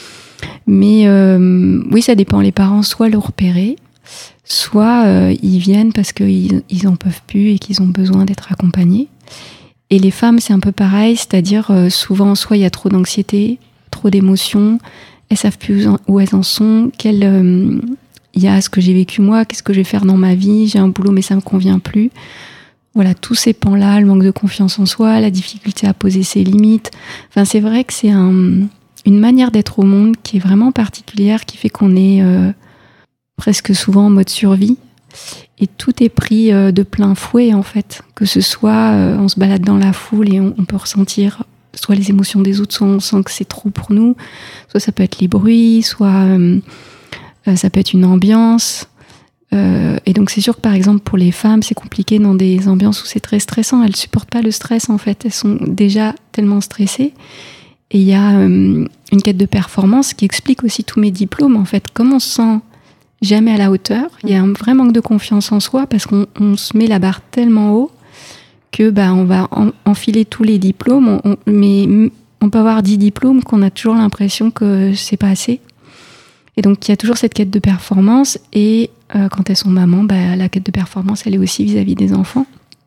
Mais euh, oui, ça dépend. Les parents, soit le repérer, soit euh, ils viennent parce qu'ils ils en peuvent plus et qu'ils ont besoin d'être accompagnés. Et les femmes, c'est un peu pareil, c'est-à-dire euh, souvent, soit il y a trop d'anxiété, trop d'émotions, elles savent plus où elles en sont, quel euh, il y a ce que j'ai vécu moi, qu'est-ce que je vais faire dans ma vie, j'ai un boulot mais ça me convient plus. Voilà, tous ces pans-là, le manque de confiance en soi, la difficulté à poser ses limites. Enfin, c'est vrai que c'est un, une manière d'être au monde qui est vraiment particulière, qui fait qu'on est euh, presque souvent en mode survie. Et tout est pris de plein fouet, en fait. Que ce soit, euh, on se balade dans la foule et on, on peut ressentir soit les émotions des autres, soit on sent que c'est trop pour nous. Soit ça peut être les bruits, soit euh, ça peut être une ambiance. Euh, et donc c'est sûr que, par exemple, pour les femmes, c'est compliqué dans des ambiances où c'est très stressant. Elles supportent pas le stress, en fait. Elles sont déjà tellement stressées. Et il y a euh, une quête de performance qui explique aussi tous mes diplômes, en fait. Comme on se sent jamais à la hauteur, il y a un vrai manque de confiance en soi parce qu'on on se met la barre tellement haut que bah on va en, enfiler tous les diplômes, on, on, mais on peut avoir dix diplômes qu'on a toujours l'impression que c'est pas assez. Et donc il y a toujours cette quête de performance et euh, quand elles sont mamans, bah, la quête de performance elle est aussi vis-à-vis des enfants.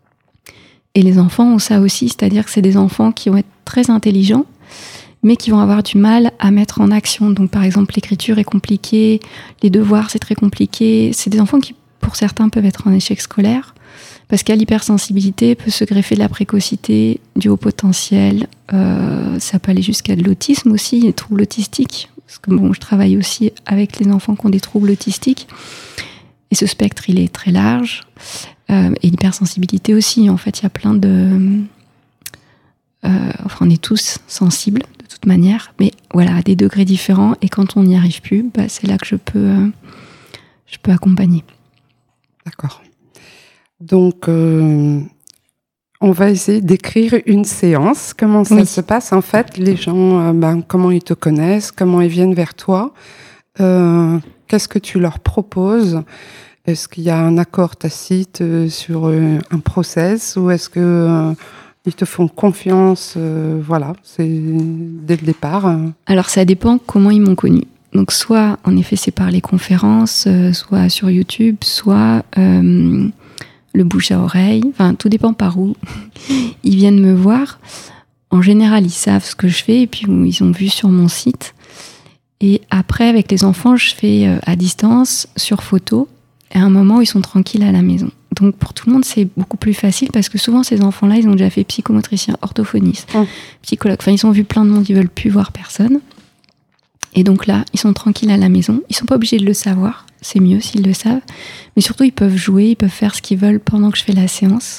Et les enfants ont ça aussi, c'est-à-dire que c'est des enfants qui vont être très intelligents mais qui vont avoir du mal à mettre en action. Donc, par exemple, l'écriture est compliquée, les devoirs, c'est très compliqué. C'est des enfants qui, pour certains, peuvent être en échec scolaire, parce qu'à l'hypersensibilité peut se greffer de la précocité, du haut potentiel. Euh, ça peut aller jusqu'à de l'autisme aussi, des troubles autistiques. Parce que bon, je travaille aussi avec les enfants qui ont des troubles autistiques. Et ce spectre, il est très large. Euh, et l'hypersensibilité aussi, en fait, il y a plein de... Euh, enfin, on est tous sensibles de toute manière, mais voilà, à des degrés différents. Et quand on n'y arrive plus, bah, c'est là que je peux, euh, je peux accompagner. D'accord. Donc, euh, on va essayer d'écrire une séance. Comment ça oui. se passe en fait? Les gens, euh, ben, comment ils te connaissent? Comment ils viennent vers toi? euh, Qu'est-ce que tu leur proposes? Est-ce qu'il y a un accord tacite euh, sur euh, un process ou est-ce que euh, ils te font confiance, euh, voilà, c'est dès le départ. Euh. Alors ça dépend comment ils m'ont connue. Donc soit, en effet, c'est par les conférences, euh, soit sur YouTube, soit euh, le bouche à oreille. Enfin, tout dépend par où ils viennent me voir. En général, ils savent ce que je fais et puis ils ont vu sur mon site. Et après, avec les enfants, je fais euh, à distance, sur photo. et un moment où ils sont tranquilles à la maison. Donc pour tout le monde, c'est beaucoup plus facile parce que souvent ces enfants-là, ils ont déjà fait psychomotricien, orthophoniste, mmh. psychologue. Enfin, ils ont vu plein de monde, ils veulent plus voir personne. Et donc là, ils sont tranquilles à la maison. Ils sont pas obligés de le savoir. C'est mieux s'ils le savent. Mais surtout, ils peuvent jouer, ils peuvent faire ce qu'ils veulent pendant que je fais la séance.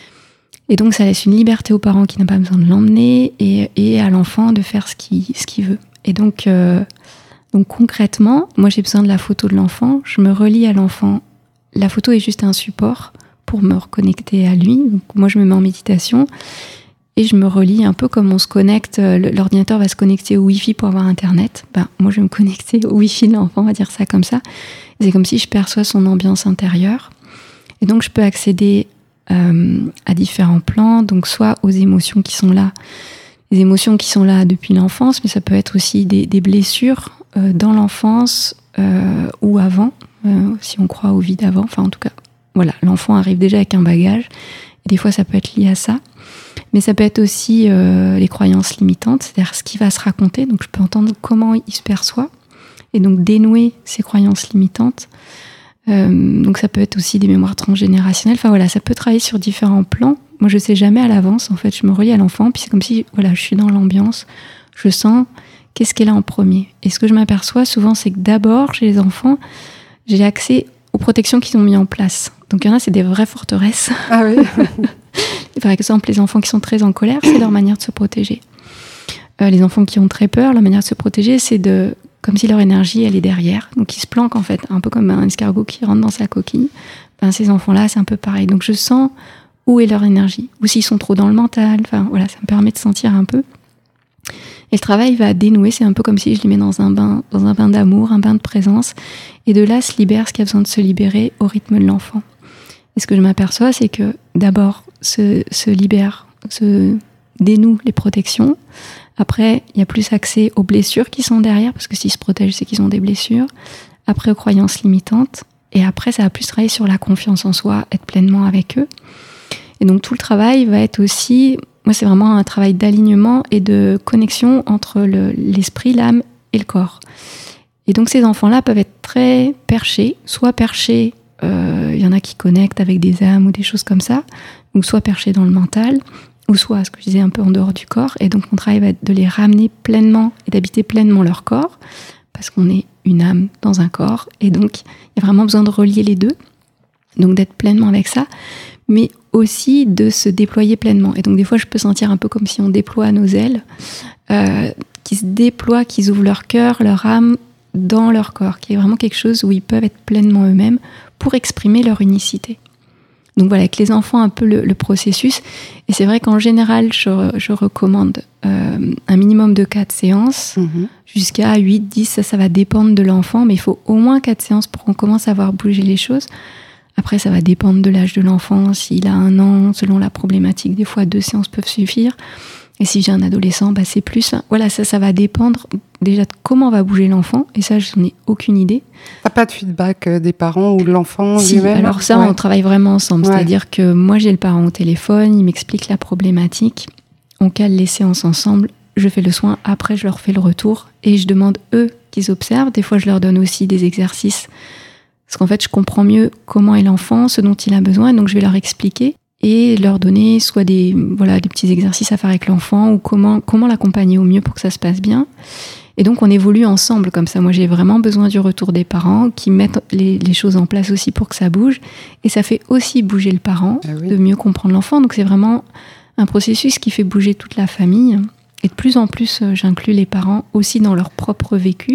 Et donc, ça laisse une liberté aux parents qui n'ont pas besoin de l'emmener et, et à l'enfant de faire ce qu'il, ce qu'il veut. Et donc, euh, donc, concrètement, moi, j'ai besoin de la photo de l'enfant. Je me relie à l'enfant. La photo est juste un support pour me reconnecter à lui. Donc, moi, je me mets en méditation et je me relie un peu comme on se connecte. L'ordinateur va se connecter au Wi-Fi pour avoir Internet. Ben, moi, je vais me connecter au Wi-Fi de l'enfant, on va dire ça comme ça. Et c'est comme si je perçois son ambiance intérieure. Et donc, je peux accéder euh, à différents plans. Donc, soit aux émotions qui sont là, les émotions qui sont là depuis l'enfance, mais ça peut être aussi des, des blessures euh, dans l'enfance euh, ou avant. Euh, si on croit aux vies d'avant, enfin en tout cas, voilà, l'enfant arrive déjà avec un bagage, et des fois ça peut être lié à ça, mais ça peut être aussi euh, les croyances limitantes, c'est-à-dire ce qu'il va se raconter, donc je peux entendre comment il se perçoit, et donc dénouer ces croyances limitantes, euh, donc ça peut être aussi des mémoires transgénérationnelles, enfin voilà, ça peut travailler sur différents plans. Moi je sais jamais à l'avance, en fait, je me relie à l'enfant, puis c'est comme si, voilà, je suis dans l'ambiance, je sens qu'est-ce qu'elle a en premier, et ce que je m'aperçois souvent, c'est que d'abord, chez les enfants, j'ai accès aux protections qu'ils ont mis en place. Donc il y en a, c'est des vraies forteresses. Ah oui. Par exemple, les enfants qui sont très en colère, c'est leur manière de se protéger. Euh, les enfants qui ont très peur, leur manière de se protéger, c'est de, comme si leur énergie, elle est derrière. Donc ils se planquent en fait, un peu comme un escargot qui rentre dans sa coquille. Ben, ces enfants-là, c'est un peu pareil. Donc je sens où est leur énergie, ou s'ils sont trop dans le mental. Enfin voilà, ça me permet de sentir un peu. Et le travail va dénouer, c'est un peu comme si je les mets dans un bain, dans un bain d'amour, un bain de présence. Et de là se libère ce qui a besoin de se libérer au rythme de l'enfant. Et ce que je m'aperçois, c'est que d'abord se, se libère, se dénoue les protections. Après, il y a plus accès aux blessures qui sont derrière, parce que s'ils se protègent, c'est qu'ils ont des blessures. Après, aux croyances limitantes. Et après, ça va plus travailler sur la confiance en soi, être pleinement avec eux. Et donc tout le travail va être aussi... Moi, c'est vraiment un travail d'alignement et de connexion entre le, l'esprit, l'âme et le corps. Et donc, ces enfants-là peuvent être très perchés, soit perchés, il euh, y en a qui connectent avec des âmes ou des choses comme ça, ou soit perchés dans le mental, ou soit, ce que je disais, un peu en dehors du corps. Et donc, mon travail va être de les ramener pleinement et d'habiter pleinement leur corps, parce qu'on est une âme dans un corps. Et donc, il y a vraiment besoin de relier les deux, donc d'être pleinement avec ça, mais aussi de se déployer pleinement. Et donc des fois, je peux sentir un peu comme si on déploie nos ailes, euh, qui se déploient, qui ouvrent leur cœur, leur âme dans leur corps, qui est vraiment quelque chose où ils peuvent être pleinement eux-mêmes pour exprimer leur unicité. Donc voilà, avec les enfants, un peu le, le processus. Et c'est vrai qu'en général, je, je recommande euh, un minimum de quatre séances, mmh. jusqu'à huit, dix, ça, ça va dépendre de l'enfant, mais il faut au moins quatre séances pour qu'on commence à voir bouger les choses. Après, ça va dépendre de l'âge de l'enfant. S'il a un an, selon la problématique, des fois deux séances peuvent suffire. Et si j'ai un adolescent, bah c'est plus. Voilà, ça, ça va dépendre déjà de comment va bouger l'enfant. Et ça, je n'en ai aucune idée. T'as pas de feedback des parents ou de l'enfant si, lui-même? Alors ça, ouais. On travaille vraiment ensemble. Ouais. C'est-à-dire que moi, j'ai le parent au téléphone, il m'explique la problématique. On cale les séances ensemble. Je fais le soin. Après, je leur fais le retour. Et je demande, eux, qu'ils observent. Des fois, je leur donne aussi des exercices. Parce qu'en fait, je comprends mieux comment est l'enfant, ce dont il a besoin, donc je vais leur expliquer et leur donner soit des, voilà, des petits exercices à faire avec l'enfant ou comment, comment l'accompagner au mieux pour que ça se passe bien. Et donc, on évolue ensemble comme ça. Moi, j'ai vraiment besoin du retour des parents qui mettent les, les choses en place aussi pour que ça bouge. Et ça fait aussi bouger le parent, ah oui. de mieux comprendre l'enfant. Donc, c'est vraiment un processus qui fait bouger toute la famille. Et de plus en plus, j'inclus les parents aussi dans leur propre vécu.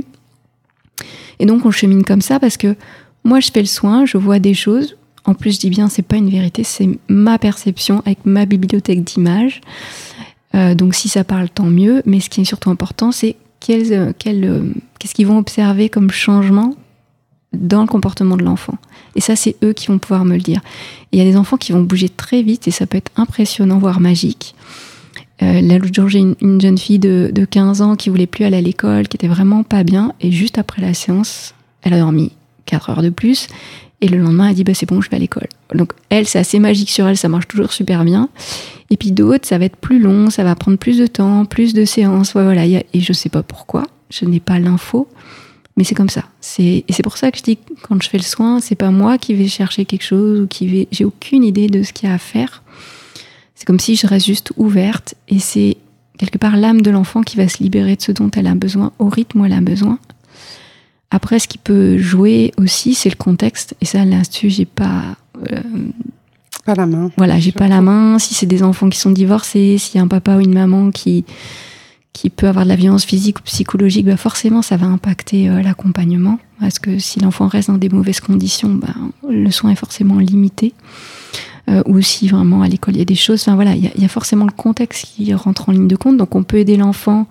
Et donc, on chemine comme ça parce que moi, je fais le soin, je vois des choses. En plus, je dis bien, c'est pas une vérité, c'est ma perception avec ma bibliothèque d'images. Euh, donc, si ça parle, tant mieux. Mais ce qui est surtout important, c'est quels, quels, euh, qu'est-ce qu'ils vont observer comme changement dans le comportement de l'enfant. Et ça, c'est eux qui vont pouvoir me le dire. Il y a des enfants qui vont bouger très vite et ça peut être impressionnant, voire magique. Euh, là, l'autre jour, j'ai une, une jeune fille de, de quinze ans qui voulait plus aller à l'école, qui était vraiment pas bien. Et juste après la séance, elle a dormi quatre heures de plus, et le lendemain, elle dit bah, « c'est bon, je vais à l'école ». Donc elle, c'est assez magique sur elle, ça marche toujours super bien. Et puis d'autres, ça va être plus long, ça va prendre plus de temps, plus de séances, ouais, voilà. Et je sais pas pourquoi, je n'ai pas l'info, Mais c'est comme ça. C'est, et c'est pour ça que je dis que quand je fais le soin, c'est pas moi qui vais chercher quelque chose ou qui vais, j'ai aucune idée de ce qu'il y a à faire. C'est comme si je reste juste ouverte et c'est quelque part l'âme de l'enfant qui va se libérer de ce dont elle a besoin, au rythme où elle a besoin. Après, ce qui peut jouer aussi, c'est le contexte. Et ça, là-dessus, j'ai pas... Euh, pas la main. Voilà, j'ai pas la main. Si c'est des enfants qui sont divorcés, s'il y a un papa ou une maman qui, qui peut avoir de la violence physique ou psychologique, bah forcément, ça va impacter euh, l'accompagnement. Parce que si l'enfant reste dans des mauvaises conditions, bah, le soin est forcément limité. Euh, ou si vraiment à l'école, il y a des choses... Enfin voilà, il y a, il y a forcément le contexte qui rentre en ligne de compte. Donc, on peut aider l'enfant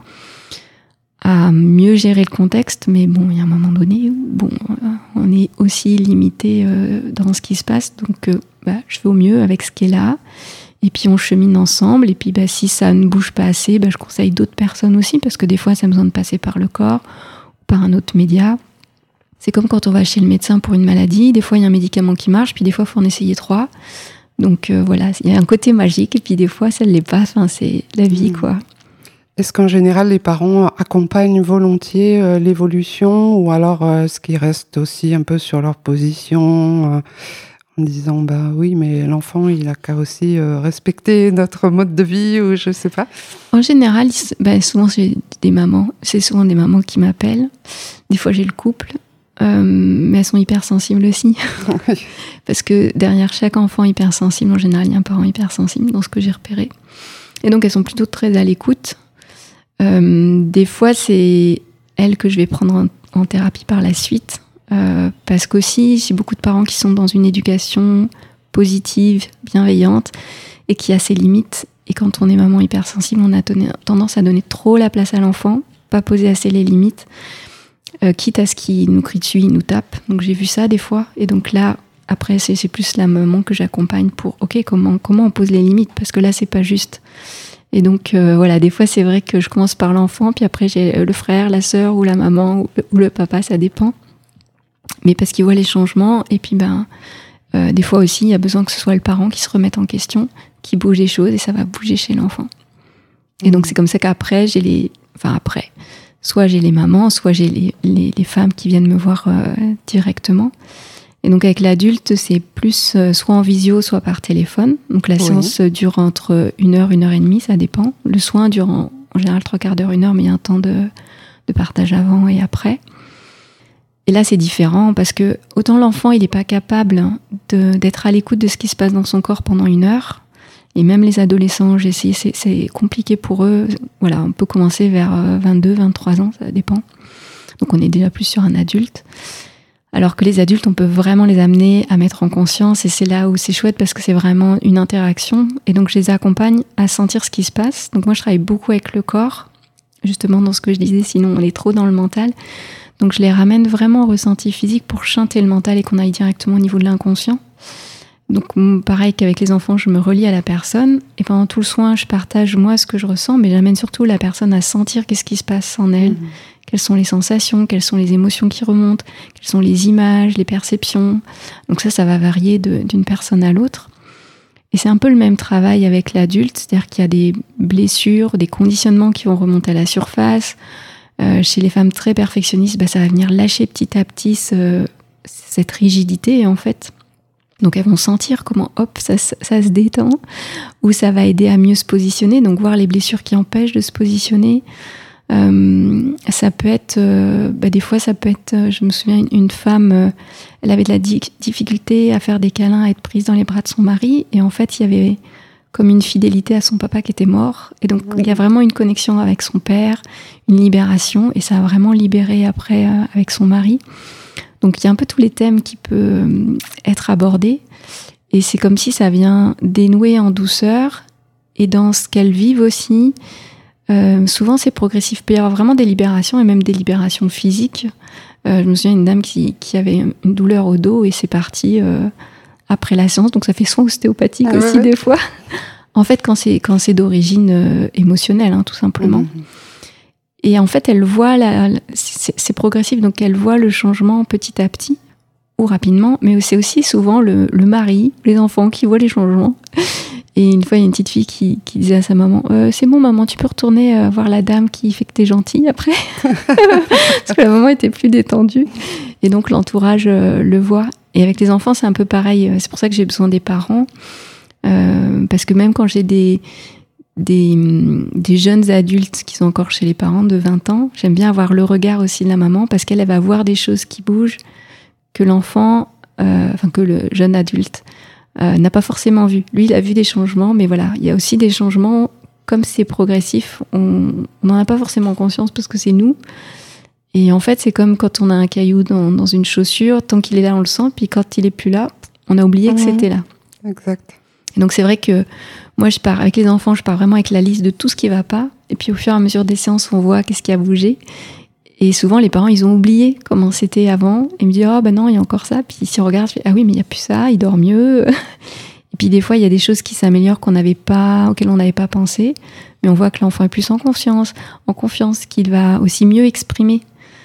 à mieux gérer le contexte, mais bon, il y a un moment donné où bon, on est aussi limité euh, dans ce qui se passe, donc euh, bah, je fais au mieux avec ce qui est là, et puis on chemine ensemble, et puis bah, si ça ne bouge pas assez, bah, je conseille d'autres personnes aussi, parce que des fois ça a besoin de passer par le corps, ou par un autre média. C'est comme quand on va chez le médecin pour une maladie, des fois il y a un médicament qui marche, puis des fois il faut en essayer trois, donc euh, voilà, il y a un côté magique, et puis des fois ça ne l'est pas, enfin, c'est la vie, mmh. quoi. Est-ce qu'en général, les parents accompagnent volontiers euh, l'évolution ou alors euh, est-ce qu'ils restent aussi un peu sur leur position euh, en disant bah oui, mais l'enfant, il a qu'à aussi euh, respecter notre mode de vie ou je sais pas? En général, bah, souvent, j'ai des mamans. C'est souvent des mamans qui m'appellent. Des fois, j'ai le couple. Euh, mais elles sont hypersensibles aussi. Parce que derrière chaque enfant hypersensible, en général, il y a un parent hypersensible dans ce que j'ai repéré. Et donc, elles sont plutôt très à l'écoute. Euh, des fois, c'est elles que je vais prendre en, en thérapie par la suite, euh, parce qu'aussi, j'ai beaucoup de parents qui sont dans une éducation positive, bienveillante, et qui a ses limites. Et quand on est maman hypersensible, on a donné, tendance à donner trop la place à l'enfant, pas poser assez les limites, euh, quitte à ce qu'il nous crie dessus, il nous tape. Donc j'ai vu ça des fois, et donc là, après, c'est, c'est plus la maman que j'accompagne pour, ok, comment, comment on pose les limites, parce que là, c'est pas juste. Et donc, euh, voilà, des fois, c'est vrai que je commence par l'enfant, puis après, j'ai le frère, la sœur, ou la maman, ou, ou le papa, ça dépend. Mais parce qu'ils voient les changements, et puis, ben, euh, des fois aussi, il y a besoin que ce soit le parent qui se remette en question, qui bouge les choses, et ça va bouger chez l'enfant. Et donc, c'est comme ça qu'après, j'ai les... Enfin, après, soit j'ai les mamans, soit j'ai les, les, les femmes qui viennent me voir euh, directement. Et donc, avec l'adulte, c'est plus euh, soit en visio, soit par téléphone. Donc, la oui. séance dure entre une heure, une heure et demie, ça dépend. Le soin dure en, en général trois quarts d'heure, une heure, mais il y a un temps de, de partage avant et après. Et là, c'est différent parce que autant l'enfant, il n'est pas capable de, d'être à l'écoute de ce qui se passe dans son corps pendant une heure. Et même les adolescents, j'ai essayé, c'est, c'est compliqué pour eux. Voilà, on peut commencer vers vingt-deux, vingt-trois ans, ça dépend. Donc, on est déjà plus sur un adulte. Alors que les adultes, on peut vraiment les amener à mettre en conscience, et c'est là où c'est chouette parce que c'est vraiment une interaction. Et donc, je les accompagne à sentir ce qui se passe. Donc, moi, je travaille beaucoup avec le corps, justement dans ce que je disais, sinon on est trop dans le mental. Donc, je les ramène vraiment au ressenti physique pour chanter le mental et qu'on aille directement au niveau de l'inconscient. Donc, pareil qu'avec les enfants, je me relie à la personne. Et pendant tout le soin, je partage, moi, ce que je ressens, mais j'amène surtout la personne à sentir qu'est-ce qui se passe en elle. Mmh. Quelles sont les sensations, quelles sont les émotions qui remontent, quelles sont les images, les perceptions. Donc ça, ça va varier de, d'une personne à l'autre. Et c'est un peu le même travail avec l'adulte, c'est-à-dire qu'il y a des blessures, des conditionnements qui vont remonter à la surface. Euh, chez les femmes très perfectionnistes, bah, ça va venir lâcher petit à petit ce, cette rigidité, en fait. Donc elles vont sentir comment, hop, ça, ça se détend, ou ça va aider à mieux se positionner, donc voir les blessures qui empêchent de se positionner. Euh, ça peut être, euh, bah des fois ça peut être, euh, je me souviens une, une femme, euh, elle avait de la di- difficulté à faire des câlins, à être prise dans les bras de son mari, et en fait il y avait comme une fidélité à son papa qui était mort, et donc il oui. y a vraiment une connexion avec son père, une libération, et ça a vraiment libéré après euh, avec son mari. Donc il y a un peu tous les thèmes qui peuvent être abordés, et c'est comme si ça vient dénouer en douceur, et dans ce qu'elles vivent aussi. Euh, souvent c'est progressif, il peut y avoir vraiment des libérations et même des libérations physiques. Euh, je me souviens d'une dame qui, qui avait une douleur au dos et c'est parti euh, après la séance, donc ça fait soin ostéopathique ah, aussi ouais. des fois. En fait quand c'est, quand c'est d'origine euh, émotionnelle, hein, tout simplement. Mmh. Et en fait elle voit, la, la, c'est, c'est progressif, donc elle voit le changement petit à petit ou rapidement, mais c'est aussi souvent le, le mari, les enfants qui voient les changements. Et une fois, il y a une petite fille qui, qui disait à sa maman euh, « C'est bon, maman, tu peux retourner euh, voir la dame qui fait que t'es gentille après ?» Parce que la maman était plus détendue. Et donc, l'entourage euh, le voit. Et avec les enfants, c'est un peu pareil. C'est pour ça que j'ai besoin des parents. Euh, parce que même quand j'ai des, des, des jeunes adultes qui sont encore chez les parents de vingt ans, j'aime bien avoir le regard aussi de la maman parce qu'elle elle va voir des choses qui bougent que l'enfant, euh, enfin que le jeune adulte euh, n'a pas forcément vu. Lui, il a vu des changements, mais voilà, il y a aussi des changements, comme c'est progressif, on n'en a pas forcément conscience parce que c'est nous. Et en fait, c'est comme quand on a un caillou dans, dans une chaussure, tant qu'il est là, on le sent, puis quand il est plus là, on a oublié mmh. que c'était là. Exact. Et donc c'est vrai que moi, je pars avec les enfants, je pars vraiment avec la liste de tout ce qui va pas, et puis au fur et à mesure des séances, on voit qu'est-ce qui a bougé. Et souvent, les parents, ils ont oublié comment c'était avant. Et ils me disent, oh ben non, il y a encore ça. Puis si on regarde, je fais, ah oui, mais il n'y a plus ça, il dort mieux. Et puis des fois, il y a des choses qui s'améliorent qu'on n'avait pas, auxquelles on n'avait pas pensé. Mais on voit que l'enfant est plus en confiance, en confiance, qu'il va aussi mieux exprimer.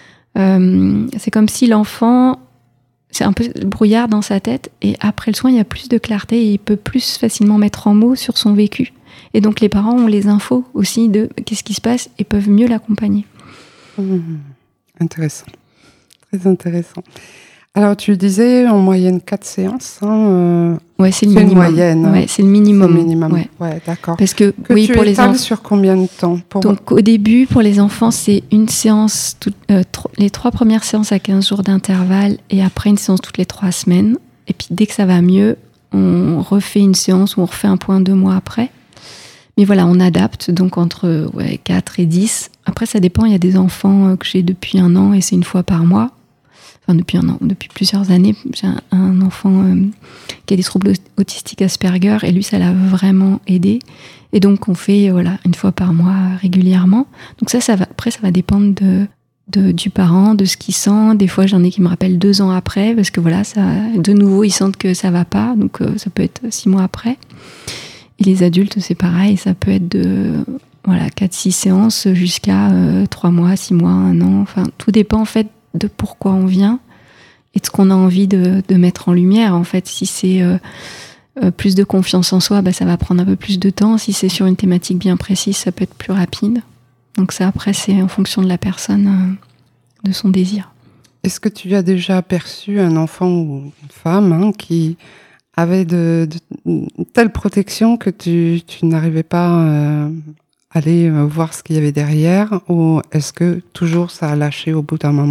Euh, c'est comme si l'enfant, c'est un peu le brouillard dans sa tête. Et après le soin, il y a plus de clarté et il peut plus facilement mettre en mots sur son vécu. Et donc les parents ont les infos aussi de qu'est-ce qui se passe et peuvent mieux l'accompagner. Mmh, intéressant, très intéressant. Alors tu disais en moyenne quatre séances. Hein, euh, ouais, c'est le c'est minimum. Une moyenne. Ouais, c'est le minimum. C'est le minimum. Ouais, ouais d'accord. Parce que, que oui, tu pour les enfants. Sur combien de temps pour... Donc au début, pour les enfants, c'est une séance, tout, euh, tro- les trois premières séances à quinze jours d'intervalle, et après une séance toutes les trois semaines. Et puis dès que ça va mieux, on refait une séance ou on refait un point deux mois après. Mais voilà, on adapte, donc entre ouais, quatre et dix. Après, ça dépend, il y a des enfants que j'ai depuis un an et c'est une fois par mois. Enfin, depuis un an, depuis plusieurs années. J'ai un, un enfant euh, qui a des troubles autistiques Asperger et lui, ça l'a vraiment aidé. Et donc, on fait voilà, une fois par mois régulièrement. Donc ça, ça va, après, ça va dépendre de, de, du parent, de ce qu'il sent. Des fois, j'en ai qui me rappellent deux ans après parce que voilà, ça, de nouveau, ils sentent que ça va pas. Donc, euh, ça peut être six mois après. Et les adultes, c'est pareil, ça peut être de voilà, quatre six séances jusqu'à euh, trois mois, six mois, un an. Enfin, tout dépend en fait de pourquoi on vient et de ce qu'on a envie de, de mettre en lumière. En fait, si c'est euh, euh, plus de confiance en soi, bah, ça va prendre un peu plus de temps. Si c'est sur une thématique bien précise, ça peut être plus rapide. Donc ça, après, c'est en fonction de la personne, euh, de son désir. Est-ce que tu as déjà aperçu un enfant ou une femme hein, qui... avait de, de telle protection que tu, tu n'arrivais pas à euh, aller euh, voir ce qu'il y avait derrière, ou est-ce que toujours ça a lâché au bout d'un moment ?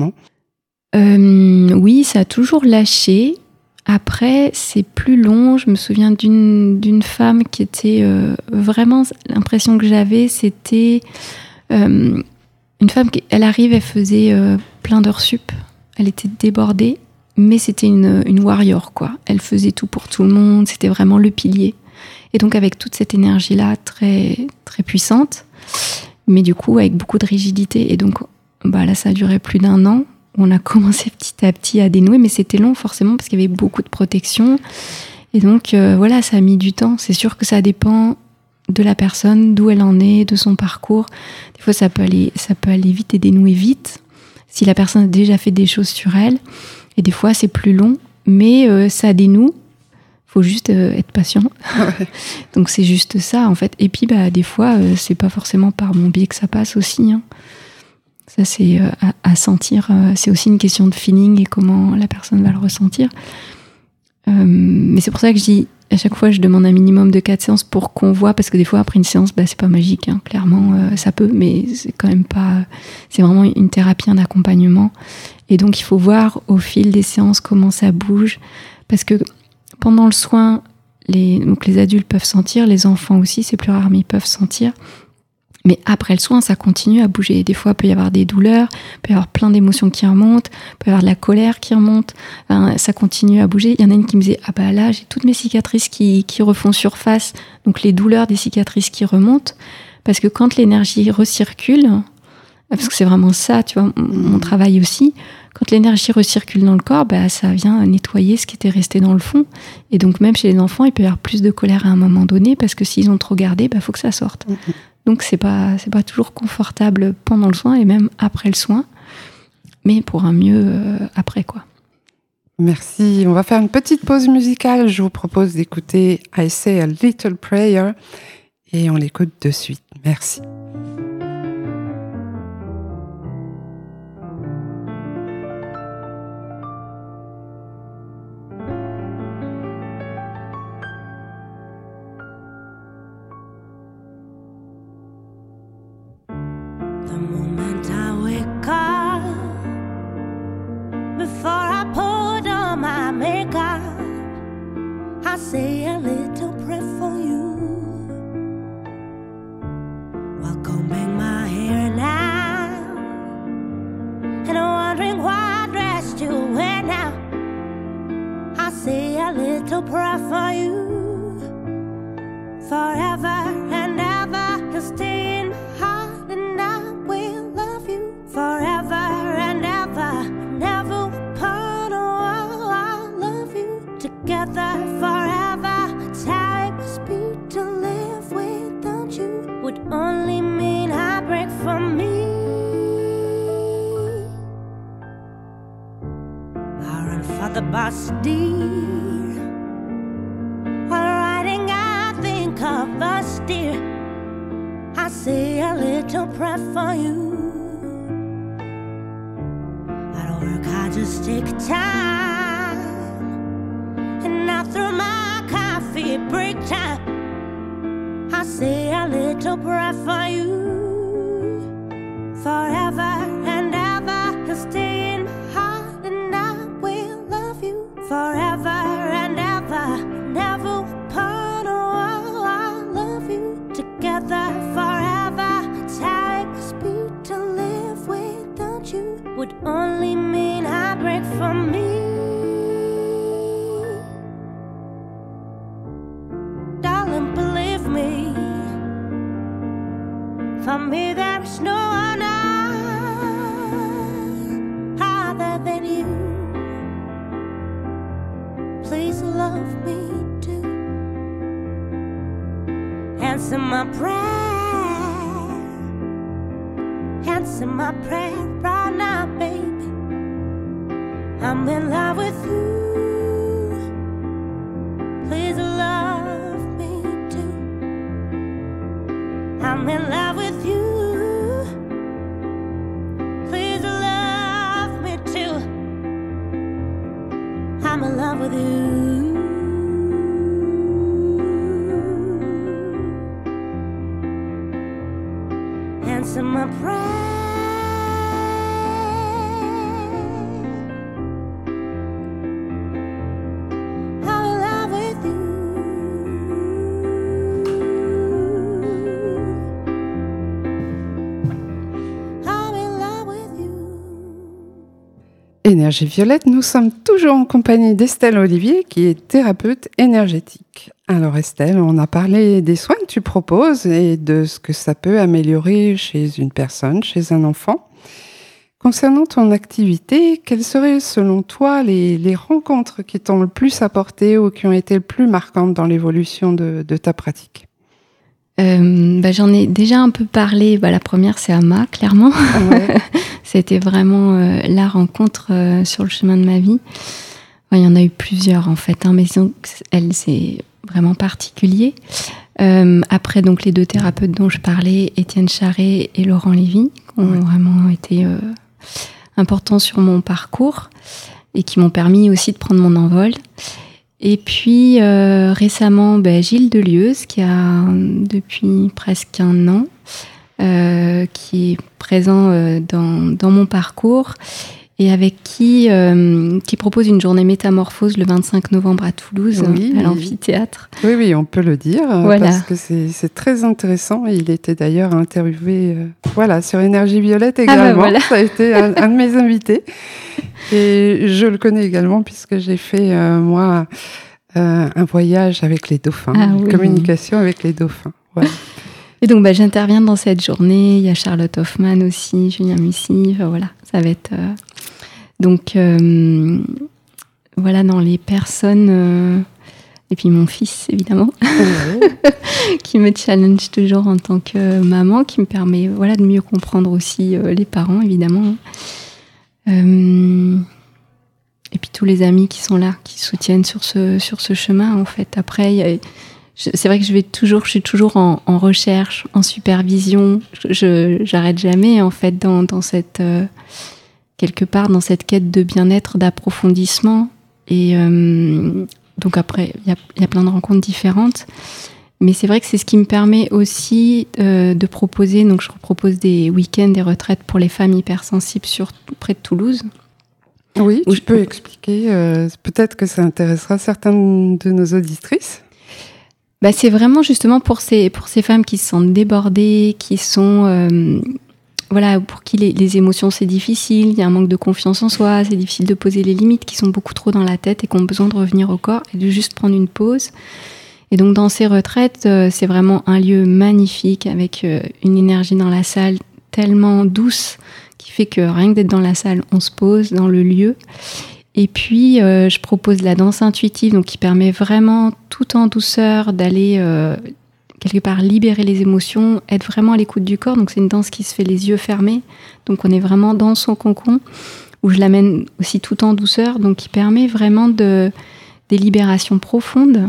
euh, Oui, ça a toujours lâché. Après, c'est plus long. Je me souviens d'une, d'une femme qui était euh, vraiment... L'impression que j'avais, c'était euh, une femme qui, elle arrive, elle faisait euh, plein d'heures sup. Elle était débordée. Mais c'était une, une warrior, quoi. Elle faisait tout pour tout le monde, c'était vraiment le pilier. Et donc avec toute cette énergie-là, très, très puissante, mais du coup avec beaucoup de rigidité. Et donc bah là, ça a duré plus d'un an. On a commencé petit à petit à dénouer, mais c'était long forcément parce qu'il y avait beaucoup de protection. Et donc euh, voilà, ça a mis du temps. C'est sûr que ça dépend de la personne, d'où elle en est, de son parcours. Des fois, ça peut aller, ça peut aller vite et dénouer vite. Si la personne a déjà fait des choses sur elle. Et des fois, c'est plus long, mais euh, ça dénoue. Il faut juste euh, être patient. Ouais. Donc, c'est juste ça, en fait. Et puis, bah, des fois, euh, c'est pas forcément par mon biais que ça passe aussi. Hein. Ça, c'est euh, à, à sentir. Euh, c'est aussi une question de feeling et comment la personne va le ressentir. Euh, mais c'est pour ça que je dis, à chaque fois, je demande un minimum de quatre séances pour qu'on voit, parce que des fois, après une séance, bah, c'est pas magique. Hein, clairement, euh, ça peut, mais c'est quand même pas... C'est vraiment une thérapie, un accompagnement. Et donc, il faut voir au fil des séances comment ça bouge. Parce que pendant le soin, les, donc les adultes peuvent sentir, les enfants aussi, c'est plus rare, mais ils peuvent sentir. Mais après le soin, ça continue à bouger. Des fois, il peut y avoir des douleurs, il peut y avoir plein d'émotions qui remontent, il peut y avoir de la colère qui remonte. Enfin, ça continue à bouger. Il y en a une qui me disait « Ah bah là, j'ai toutes mes cicatrices qui, qui refont surface. » Donc, les douleurs des cicatrices qui remontent. Parce que quand l'énergie recircule... Parce que c'est vraiment ça, tu vois, mon travail aussi. Quand l'énergie recircule dans le corps, bah, ça vient nettoyer ce qui était resté dans le fond. Et donc, même chez les enfants, il peut y avoir plus de colère à un moment donné, parce que s'ils ont trop gardé, bah, faut que ça sorte. Mm-hmm. Donc, c'est pas, c'est pas toujours confortable pendant le soin, et même après le soin, mais pour un mieux euh, après, quoi. Merci. On va faire une petite pause musicale. Je vous propose d'écouter I Say a Little Prayer et on l'écoute de suite. Merci. The moment I wake up, before I put on my makeup, I say a little prayer for you. While combing my hair now, and wondering what dress to wear now, I say a little prayer for you. Forever and ever, you'll stay in my heart, and I will love you forever and ever. Never part, oh, I'll love you together forever. Time must be to live without you would only mean I break from me. I run for the bus, dear. While riding, I think of us, dear. I say a little prayer for you. At work, I just take time, and after my coffee break time, I say a little prayer for you. Forever and ever, you'll stay in my heart, and I will love you forever and ever. Never part, oh, I'll love you together forever. Time must be to live without you would only mean I break from me. Darling, believe me, for me there is no one other than you. Please love me too. Answer my prayer, answer my prayer right now, baby. I'm in love with you. Please love me too. I'm in love with you. Please love me too. I'm in love with you. Answer my prayer. I'm in love with you. I'm in love with you. Énergie Violette, nous sommes toujours en compagnie d'Estelle Olivier qui est thérapeute énergétique. Alors Estelle, on a parlé des soins que tu proposes et de ce que ça peut améliorer chez une personne, chez un enfant. Concernant ton activité, quelles seraient selon toi les, les rencontres qui t'ont le plus apporté ou qui ont été le plus marquantes dans l'évolution de, de ta pratique ? Euh, bah, j'en ai déjà un peu parlé. Bah, la première, c'est Amma, clairement. Ouais. C'était vraiment euh, la rencontre euh, sur le chemin de ma vie. Ouais, il y en a eu plusieurs, en fait, hein, mais disons, elle, c'est vraiment particulier. Euh, après, donc, les deux thérapeutes dont je parlais, Étienne Charret et Laurent Lévy, qui ont ouais. vraiment été euh, importants sur mon parcours et qui m'ont permis aussi de prendre mon envol. Et puis euh, récemment, ben, Gilles Delieuse, qui a depuis presque un an, euh, qui est présent euh, dans, dans mon parcours et avec qui, euh, qui propose une journée métamorphose le vingt-cinq novembre à Toulouse, oui, à l'amphithéâtre. Oui, oui, on peut le dire, voilà. Parce que c'est, c'est très intéressant. Il était d'ailleurs interviewé euh, voilà, sur Énergie Violette également. Ah ben voilà. Ça a été un, un de mes invités. Et je le connais également puisque j'ai fait, euh, moi, euh, un voyage avec les dauphins, ah, une oui. communication avec les dauphins. Voilà. Et donc, bah, j'interviens dans cette journée. Il y a Charlotte Hoffman aussi, Julien Mussy. Enfin, voilà, ça va être... Euh... Donc, euh, voilà, dans les personnes... Euh... Et puis mon fils, évidemment, ouais. qui me challenge toujours en tant que maman, qui me permet voilà, de mieux comprendre aussi euh, les parents, évidemment. Euh... Et puis tous les amis qui sont là, qui soutiennent sur ce, sur ce chemin, en fait. Après, y a, je, c'est vrai que je vais toujours, je suis toujours en, en recherche, en supervision. Je, j'arrête jamais, en fait, dans, dans cette, euh, quelque part, dans cette quête de bien-être, d'approfondissement. Et euh, donc après, il y a, y a plein de rencontres différentes. Mais c'est vrai que c'est ce qui me permet aussi euh, de proposer, donc je propose des week-ends, des retraites pour les femmes hypersensibles sur, près de Toulouse. Oui, tu peux expliquer, euh, peut-être que ça intéressera certaines de nos auditrices. Bah, c'est vraiment justement pour ces, pour ces femmes qui se sentent débordées, qui sont... Euh, voilà, pour qui les, les émotions c'est difficile, il y a un manque de confiance en soi, c'est difficile de poser les limites, qui sont beaucoup trop dans la tête et qui ont besoin de revenir au corps et de juste prendre une pause. Et donc dans ces retraites, euh, c'est vraiment un lieu magnifique avec euh, une énergie dans la salle tellement douce qui fait que rien que d'être dans la salle, on se pose dans le lieu. Et puis euh, je propose la danse intuitive, donc qui permet vraiment tout en douceur d'aller euh, quelque part libérer les émotions, être vraiment à l'écoute du corps. Donc c'est une danse qui se fait les yeux fermés, donc on est vraiment dans son cocon, où je l'amène aussi tout en douceur, donc qui permet vraiment de, des libérations profondes.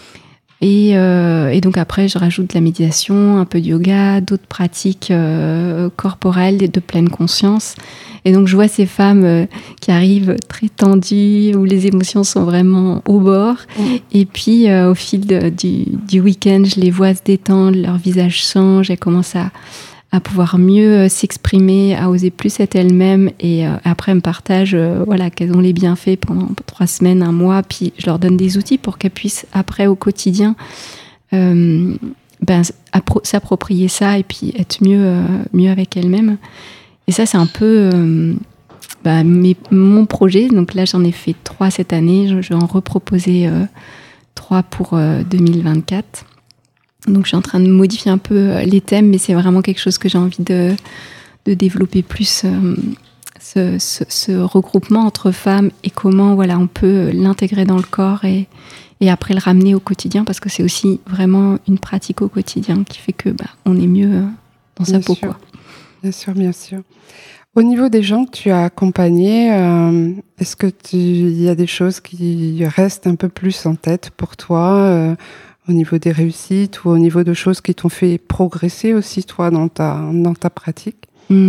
Et, euh, et donc après, je rajoute de la méditation, un peu de yoga, d'autres pratiques euh, corporelles de pleine conscience. Et donc je vois ces femmes euh, qui arrivent très tendues, où les émotions sont vraiment au bord. Mmh. Et puis euh, au fil de, du, du week-end, je les vois se détendre, leur visage change, elles commencent à, à pouvoir mieux s'exprimer, à oser plus être elles-mêmes. Et euh, après, elles me partagent euh, voilà, qu'elles ont les bienfaits pendant trois semaines, un mois. Puis je leur donne des outils pour qu'elles puissent, après, au quotidien, euh, ben, appro- s'approprier ça et puis être mieux, euh, mieux avec elles-mêmes. Et ça, c'est un peu euh, bah, mes, mon projet. Donc là, j'en ai fait trois cette année. Je, je vais en reproposer euh, trois pour euh, deux mille vingt-quatre. Donc je suis en train de modifier un peu les thèmes, mais c'est vraiment quelque chose que j'ai envie de, de développer plus, euh, ce, ce, ce regroupement entre femmes et comment voilà, on peut l'intégrer dans le corps et, et après le ramener au quotidien, parce que c'est aussi vraiment une pratique au quotidien qui fait que bah, on est mieux dans sa bien peau. Sûr. Quoi. Bien sûr, bien sûr. Au niveau des gens que tu as accompagnés, euh, est-ce que tu, il y a des choses qui restent un peu plus en tête pour toi euh, au niveau des réussites ou au niveau de choses qui t'ont fait progresser aussi, toi, dans ta, dans ta pratique? Mmh.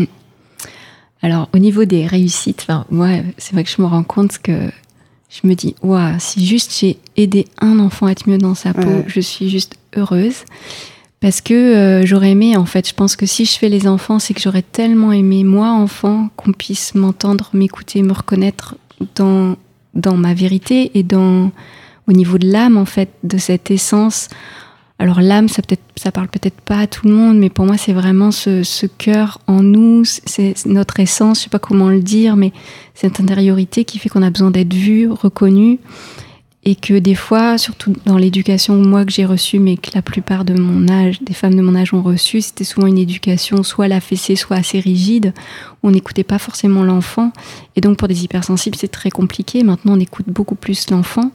Alors, au niveau des réussites, moi, c'est vrai que je me rends compte que je me dis, waouh, si juste j'ai aidé un enfant à être mieux dans sa peau, ouais. Je suis juste heureuse. Parce que euh, j'aurais aimé, en fait, je pense que si je fais les enfants, c'est que j'aurais tellement aimé, moi, enfant, qu'on puisse m'entendre, m'écouter, me reconnaître dans, dans ma vérité et dans, au niveau de l'âme, en fait, de cette essence. Alors l'âme, ça, peut-être, ça parle peut-être pas à tout le monde, mais pour moi, c'est vraiment ce, ce cœur en nous, c'est notre essence, je sais pas comment le dire, mais cette intériorité qui fait qu'on a besoin d'être vu, reconnu. Et que des fois, surtout dans l'éducation, moi que j'ai reçue, mais que la plupart de mon âge, des femmes de mon âge ont reçu, c'était souvent une éducation soit à la fessée, soit assez rigide, où on n'écoutait pas forcément l'enfant. Et donc pour des hypersensibles, c'est très compliqué. Maintenant, on écoute beaucoup plus l'enfant.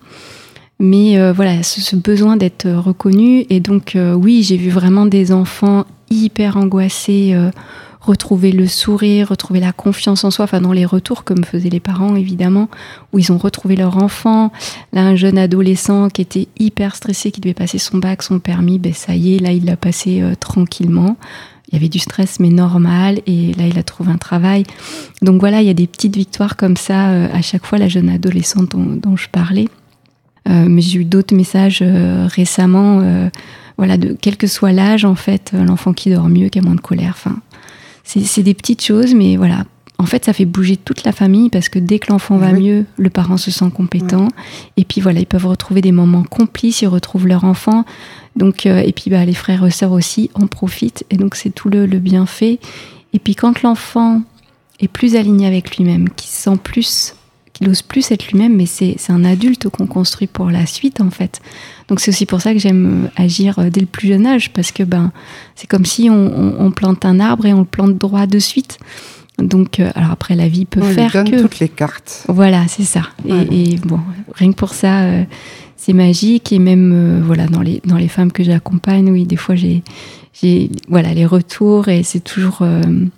Mais euh, voilà, ce, ce besoin d'être reconnu. Et donc, euh, oui, j'ai vu vraiment des enfants hyper angoissés, euh, retrouver le sourire, retrouver la confiance en soi, enfin dans les retours comme faisaient les parents évidemment, où ils ont retrouvé leur enfant. Là, un jeune adolescent qui était hyper stressé, qui devait passer son bac, son permis, ben ça y est, là il l'a passé euh, tranquillement. Il y avait du stress mais normal, et là il a trouvé un travail. Donc voilà, il y a des petites victoires comme ça euh, à chaque fois, la jeune adolescente dont, dont je parlais. Euh, mais j'ai eu d'autres messages euh, récemment, euh, voilà, de quel que soit l'âge en fait, euh, l'enfant qui dort mieux, qui a moins de colère, enfin. C'est, c'est des petites choses, mais voilà. En fait, ça fait bouger toute la famille parce que dès que l'enfant va oui. mieux, le parent se sent compétent. Oui. Et puis voilà, ils peuvent retrouver des moments complices, ils retrouvent leur enfant. Donc, euh, et puis bah, les frères et sœurs aussi en profitent. Et donc, c'est tout le, le bienfait. Et puis quand l'enfant est plus aligné avec lui-même, qu'il se sent plus, qu'il ose plus être lui-même, mais c'est, c'est un adulte qu'on construit pour la suite, en fait. Donc c'est aussi pour ça que j'aime agir dès le plus jeune âge, parce que ben, c'est comme si on, on, on plante un arbre et on le plante droit de suite. Donc, euh, alors après, la vie peut on faire lui donne que... toutes les cartes. Voilà, c'est ça. Ouais. Et, et bon, rien que pour ça, euh, c'est magique. Et même, euh, voilà, dans les, dans les femmes que j'accompagne, oui, des fois, j'ai, j'ai voilà, les retours et c'est toujours... Euh,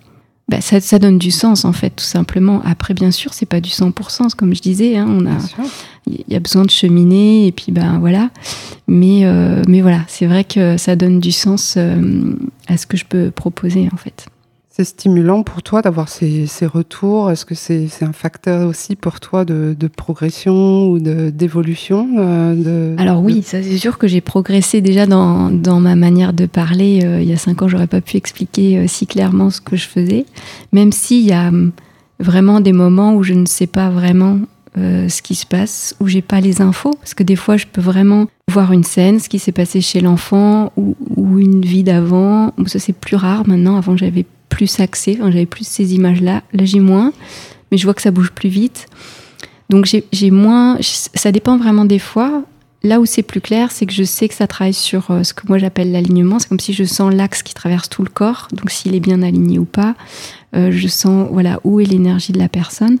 bah, ça, ça donne du sens, en fait, tout simplement. Après, bien sûr, c'est pas du cent pour cent, comme je disais. Hein, on a, il y a besoin de cheminer, et puis, ben voilà. Mais, euh, mais voilà, c'est vrai que ça donne du sens euh, à ce que je peux proposer, en fait. C'est stimulant pour toi d'avoir ces, ces retours. Est-ce que c'est, c'est un facteur aussi pour toi de, de progression ou de, d'évolution euh, de, Alors oui, de... ça c'est sûr que j'ai progressé déjà dans, dans ma manière de parler. Euh, il y a cinq ans, j'aurais pas pu expliquer euh, si clairement ce que je faisais. Même s'il y a euh, vraiment des moments où je ne sais pas vraiment euh, ce qui se passe, où j'ai pas les infos. Parce que des fois, je peux vraiment voir une scène, ce qui s'est passé chez l'enfant ou, ou une vie d'avant. Ça, c'est plus rare maintenant. Avant, j'avais plus accès, enfin, j'avais plus ces images-là. Là, j'ai moins, mais je vois que ça bouge plus vite. Donc, j'ai, j'ai moins... Ça dépend vraiment des fois. Là où c'est plus clair, c'est que je sais que ça travaille sur euh, ce que moi, j'appelle l'alignement. C'est comme si je sens l'axe qui traverse tout le corps, donc s'il est bien aligné ou pas. Euh, je sens, voilà, où est l'énergie de la personne.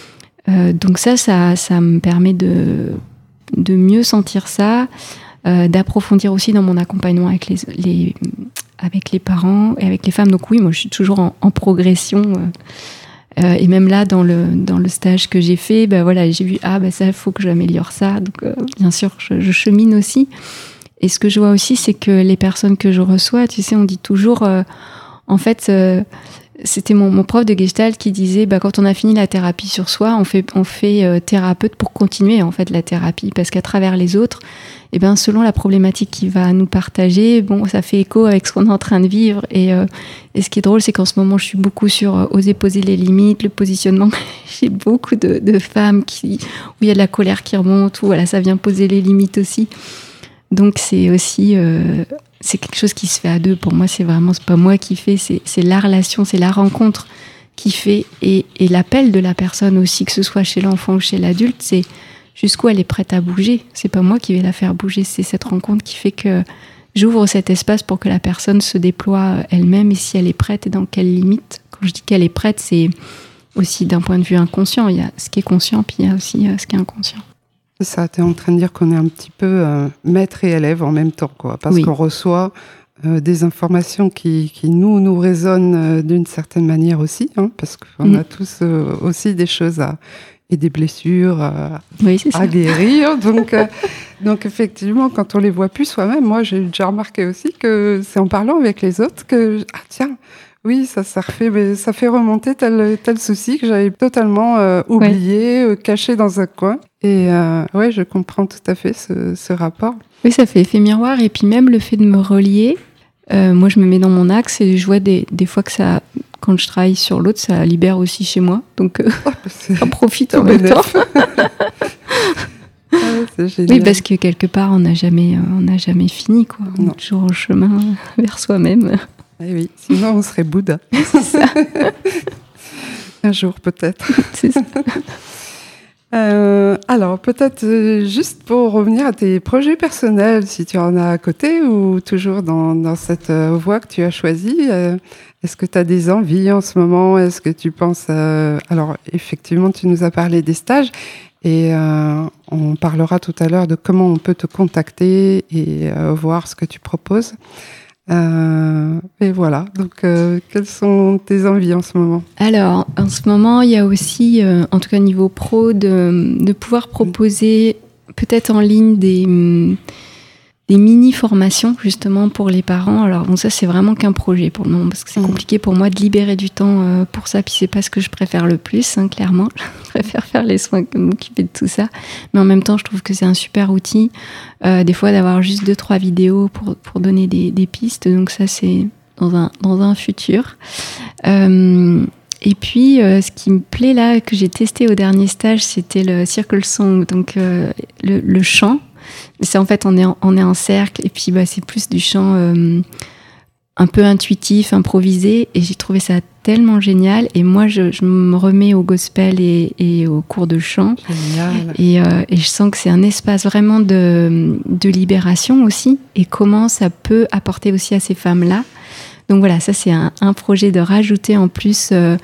Euh, donc ça, ça, ça me permet de, de mieux sentir ça, euh, d'approfondir aussi dans mon accompagnement avec les... les avec les parents et avec les femmes. Donc oui, moi, je suis toujours en, en progression. Euh, euh, et même là, dans le, dans le stage que j'ai fait, ben voilà, j'ai vu, ah, ben ça, il faut que j'améliore ça. Donc, euh, bien sûr, je, je chemine aussi. Et ce que je vois aussi, c'est que les personnes que je reçois, tu sais, on dit toujours, euh, en fait, euh, c'était mon, mon prof de Gestalt qui disait, bah, quand on a fini la thérapie sur soi, on fait, on fait euh, thérapeute pour continuer, en fait, la thérapie. Parce qu'à travers les autres, et ben selon la problématique qu'il va nous partager, bon, ça fait écho avec ce qu'on est en train de vivre. Et, euh, et ce qui est drôle, c'est qu'en ce moment, je suis beaucoup sur euh, oser poser les limites, le positionnement. J'ai beaucoup de, de femmes qui, où il y a de la colère qui remonte, où voilà, ça vient poser les limites aussi. Donc c'est aussi, euh, c'est quelque chose qui se fait à deux. Pour moi, c'est vraiment, c'est pas moi qui fais, c'est, c'est la relation, c'est la rencontre qui fait. Et, et l'appel de la personne aussi, que ce soit chez l'enfant ou chez l'adulte, c'est jusqu'où elle est prête à bouger. C'est pas moi qui vais la faire bouger, c'est cette rencontre qui fait que j'ouvre cet espace pour que la personne se déploie elle-même et si elle est prête et dans quelles limites. Quand je dis qu'elle est prête, c'est aussi d'un point de vue inconscient. Il y a ce qui est conscient, puis il y a aussi ce qui est inconscient. C'est ça, tu es en train de dire qu'on est un petit peu euh, maître et élève en même temps, quoi, parce oui. qu'on reçoit euh, des informations qui, qui nous, nous résonnent euh, d'une certaine manière aussi, hein, parce qu'on mmh. a tous euh, aussi des choses à... et des blessures à, oui, à guérir. Donc, euh, donc, effectivement, quand on les voit plus soi-même, moi, j'ai déjà remarqué aussi que c'est en parlant avec les autres que, ah tiens, oui, ça, ça, refait, ça fait remonter tel, tel souci que j'avais totalement euh, oublié, ouais. euh, caché dans un coin. Et euh, ouais, je comprends tout à fait ce, ce rapport. Oui, ça fait effet miroir. Et puis même le fait de me relier, euh, moi, je me mets dans mon axe et je vois des, des fois que ça... Quand je travaille sur l'autre, ça libère aussi chez moi. Donc, euh, oh, j'en profite en même temps. Ah, c'est génial. Oui, parce que quelque part, on n'a jamais, on n'a jamais fini, quoi. On non. est toujours en chemin vers soi-même. Eh oui, sinon on serait Bouddha. C'est ça. Un jour, peut-être. C'est ça. Euh, alors, peut-être euh, juste pour revenir à tes projets personnels, si tu en as à côté ou toujours dans, dans cette euh, voie que tu as choisie, euh, est-ce que tu as des envies en ce moment ? Est-ce que tu penses... Euh, alors, effectivement, tu nous as parlé des stages et euh, on parlera tout à l'heure de comment on peut te contacter et euh, voir ce que tu proposes. Euh, et voilà, donc euh, quelles sont tes envies en ce moment ? Alors, en ce moment, il y a aussi, euh, en tout cas niveau pro, de, de pouvoir proposer peut-être en ligne des, des mini-formations justement pour les parents. Alors bon, ça c'est vraiment qu'un projet pour le moment parce que c'est mmh. compliqué pour moi de libérer du temps euh, pour ça, puis c'est pas ce que je préfère le plus, hein, clairement. Je préfère faire les soins que m'occuper de tout ça, mais en même temps je trouve que c'est un super outil euh, des fois d'avoir juste deux trois vidéos pour, pour donner des, des pistes, donc ça c'est dans un, dans un futur. Euh, et puis euh, ce qui me plaît là, que j'ai testé au dernier stage, c'était le circle song, donc euh, le, le chant. C'est en fait on est en, on est en cercle et puis bah c'est plus du chant euh, un peu intuitif, improvisé, et j'ai trouvé ça tellement génial. Et moi je, je me remets au gospel et, et au cours de chant. Génial. Et, euh, et je sens que c'est un espace vraiment de, de libération aussi, et comment ça peut apporter aussi à ces femmes-là. Donc voilà, ça c'est un, un projet de rajouter en plus euh,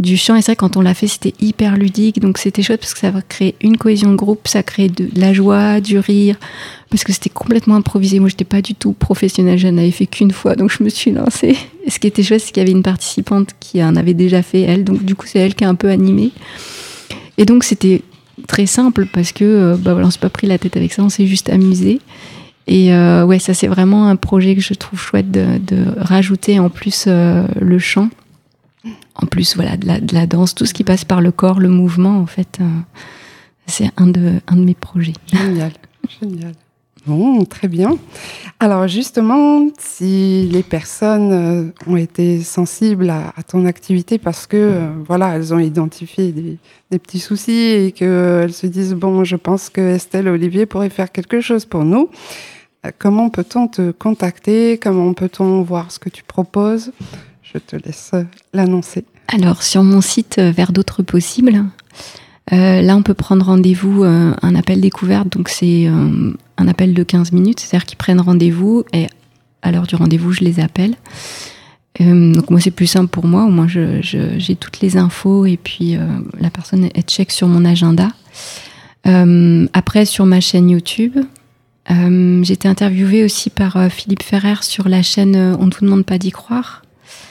du chant. Et c'est vrai, quand on l'a fait, c'était hyper ludique. Donc, c'était chouette parce que ça va créer une cohésion de groupe, ça crée de la joie, du rire, parce que c'était complètement improvisé. Moi, j'étais pas du tout professionnelle, je n'avais fait qu'une fois, donc je me suis lancée. Et ce qui était chouette, c'est qu'il y avait une participante qui en avait déjà fait, elle. Donc, du coup, c'est elle qui a un peu animé. Et donc, c'était très simple parce que, euh, bah voilà, on s'est pas pris la tête avec ça, on s'est juste amusé. Et euh, ouais, ça, c'est vraiment un projet que je trouve chouette de, de rajouter en plus euh, le chant. En plus, voilà, de la, de la danse, tout ce qui passe par le corps, le mouvement, en fait, euh, c'est un de, un de mes projets. Génial, génial. Bon, très bien. Alors justement, si les personnes euh, ont été sensibles à, à ton activité parce que, euh, voilà, elles ont identifié des, des petits soucis et qu'elles se disent, bon, je pense que Estelle Olivier pourrait faire quelque chose pour nous, euh, comment peut-on te contacter? Comment peut-on voir ce que tu proposes? Je te laisse l'annoncer. Alors, sur mon site euh, Vers d'autres possibles, euh, là, on peut prendre rendez-vous, euh, un appel découverte. Donc, c'est euh, un appel de quinze minutes. C'est-à-dire qu'ils prennent rendez-vous et à l'heure du rendez-vous, je les appelle. Euh, donc, moi, c'est plus simple pour moi. Au moins, je, je, j'ai toutes les infos et puis euh, la personne, elle check sur mon agenda. Euh, après, sur ma chaîne YouTube, euh, j'ai été interviewée aussi par euh, Philippe Ferrer sur la chaîne euh, On ne vous demande pas d'y croire.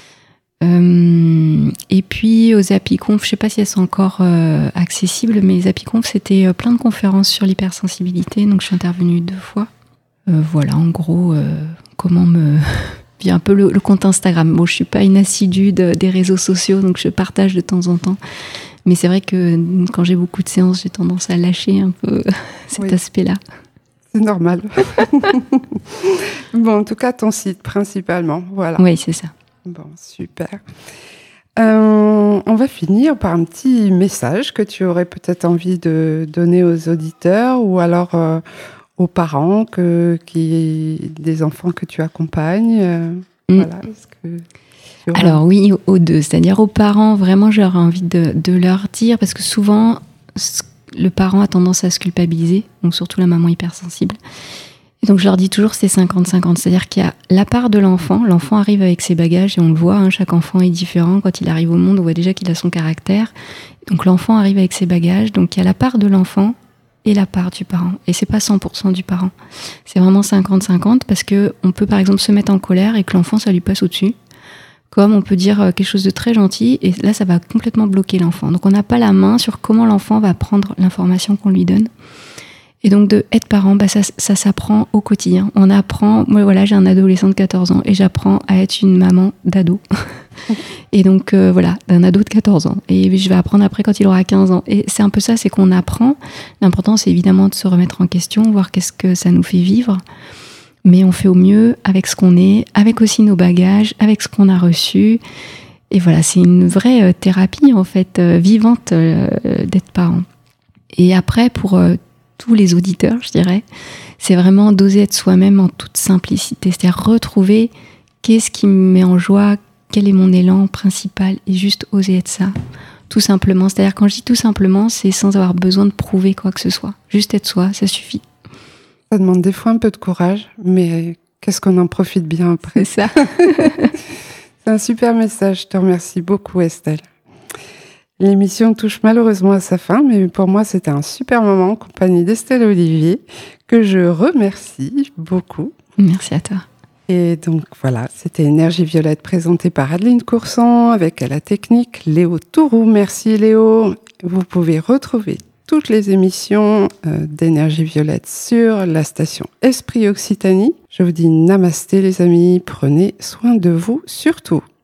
Euh, et puis aux Apiconf, je sais pas si elles sont encore euh, accessibles, mais les Apiconf, c'était euh, plein de conférences sur l'hypersensibilité, donc je suis intervenue deux fois. Euh, voilà, en gros, euh, comment me... Puis un peu le, le compte Instagram. Bon, je suis pas une assidue de, des réseaux sociaux, donc je partage de temps en temps. Mais c'est vrai que quand j'ai beaucoup de séances, j'ai tendance à lâcher un peu cet oui. aspect-là. C'est normal. Bon, en tout cas, ton site principalement, voilà. Oui, c'est ça. Bon, super. Euh, on va finir par un petit message que tu aurais peut-être envie de donner aux auditeurs ou alors euh, aux parents que, qui, des enfants que tu accompagnes. Euh, mm. Voilà, est-ce que tu aurais... Alors oui, aux deux, c'est-à-dire aux parents, vraiment j'aurais envie de, de leur dire, parce que souvent le parent a tendance à se culpabiliser, donc surtout la maman hypersensible. Et donc je leur dis toujours c'est cinquante cinquante, c'est-à-dire qu'il y a la part de l'enfant, l'enfant arrive avec ses bagages et on le voit, hein, chaque enfant est différent, quand il arrive au monde on voit déjà qu'il a son caractère, donc l'enfant arrive avec ses bagages, donc il y a la part de l'enfant et la part du parent, et c'est pas cent pour cent du parent, c'est vraiment cinquante cinquante parce que on peut par exemple se mettre en colère et que l'enfant ça lui passe au-dessus, comme on peut dire quelque chose de très gentil et là ça va complètement bloquer l'enfant, donc on n'a pas la main sur comment l'enfant va prendre l'information qu'on lui donne. Et donc de être parent, bah ça, ça s'apprend au quotidien. On apprend, moi voilà, j'ai un adolescent de quatorze ans et j'apprends à être une maman d'ado. Et donc euh, voilà, d'un ado de quatorze ans. Et je vais apprendre après quand il aura quinze ans. Et c'est un peu ça, c'est qu'on apprend. L'important c'est évidemment de se remettre en question, voir qu'est-ce que ça nous fait vivre. Mais on fait au mieux avec ce qu'on est, avec aussi nos bagages, avec ce qu'on a reçu. Et voilà, c'est une vraie euh, thérapie en fait, euh, vivante euh, d'être parent. Et après, pour... Euh, tous les auditeurs, je dirais, c'est vraiment d'oser être soi-même en toute simplicité, c'est-à-dire retrouver qu'est-ce qui me met en joie, quel est mon élan principal, et juste oser être ça, tout simplement. C'est-à-dire quand je dis tout simplement, c'est sans avoir besoin de prouver quoi que ce soit, juste être soi, ça suffit. Ça demande des fois un peu de courage, mais qu'est-ce qu'on en profite bien après. C'est ça. C'est un super message, je te remercie beaucoup Estelle. L'émission touche malheureusement à sa fin, mais pour moi, c'était un super moment en compagnie d'Estelle Olivier, que je remercie beaucoup. Merci à toi. Et donc voilà, c'était Énergie Violette présentée par Adeline Courson, avec à la technique Léo Tourou. Merci Léo. Vous pouvez retrouver toutes les émissions euh, d'Énergie Violette sur la station Esprit Occitanie. Je vous dis namasté les amis, prenez soin de vous surtout.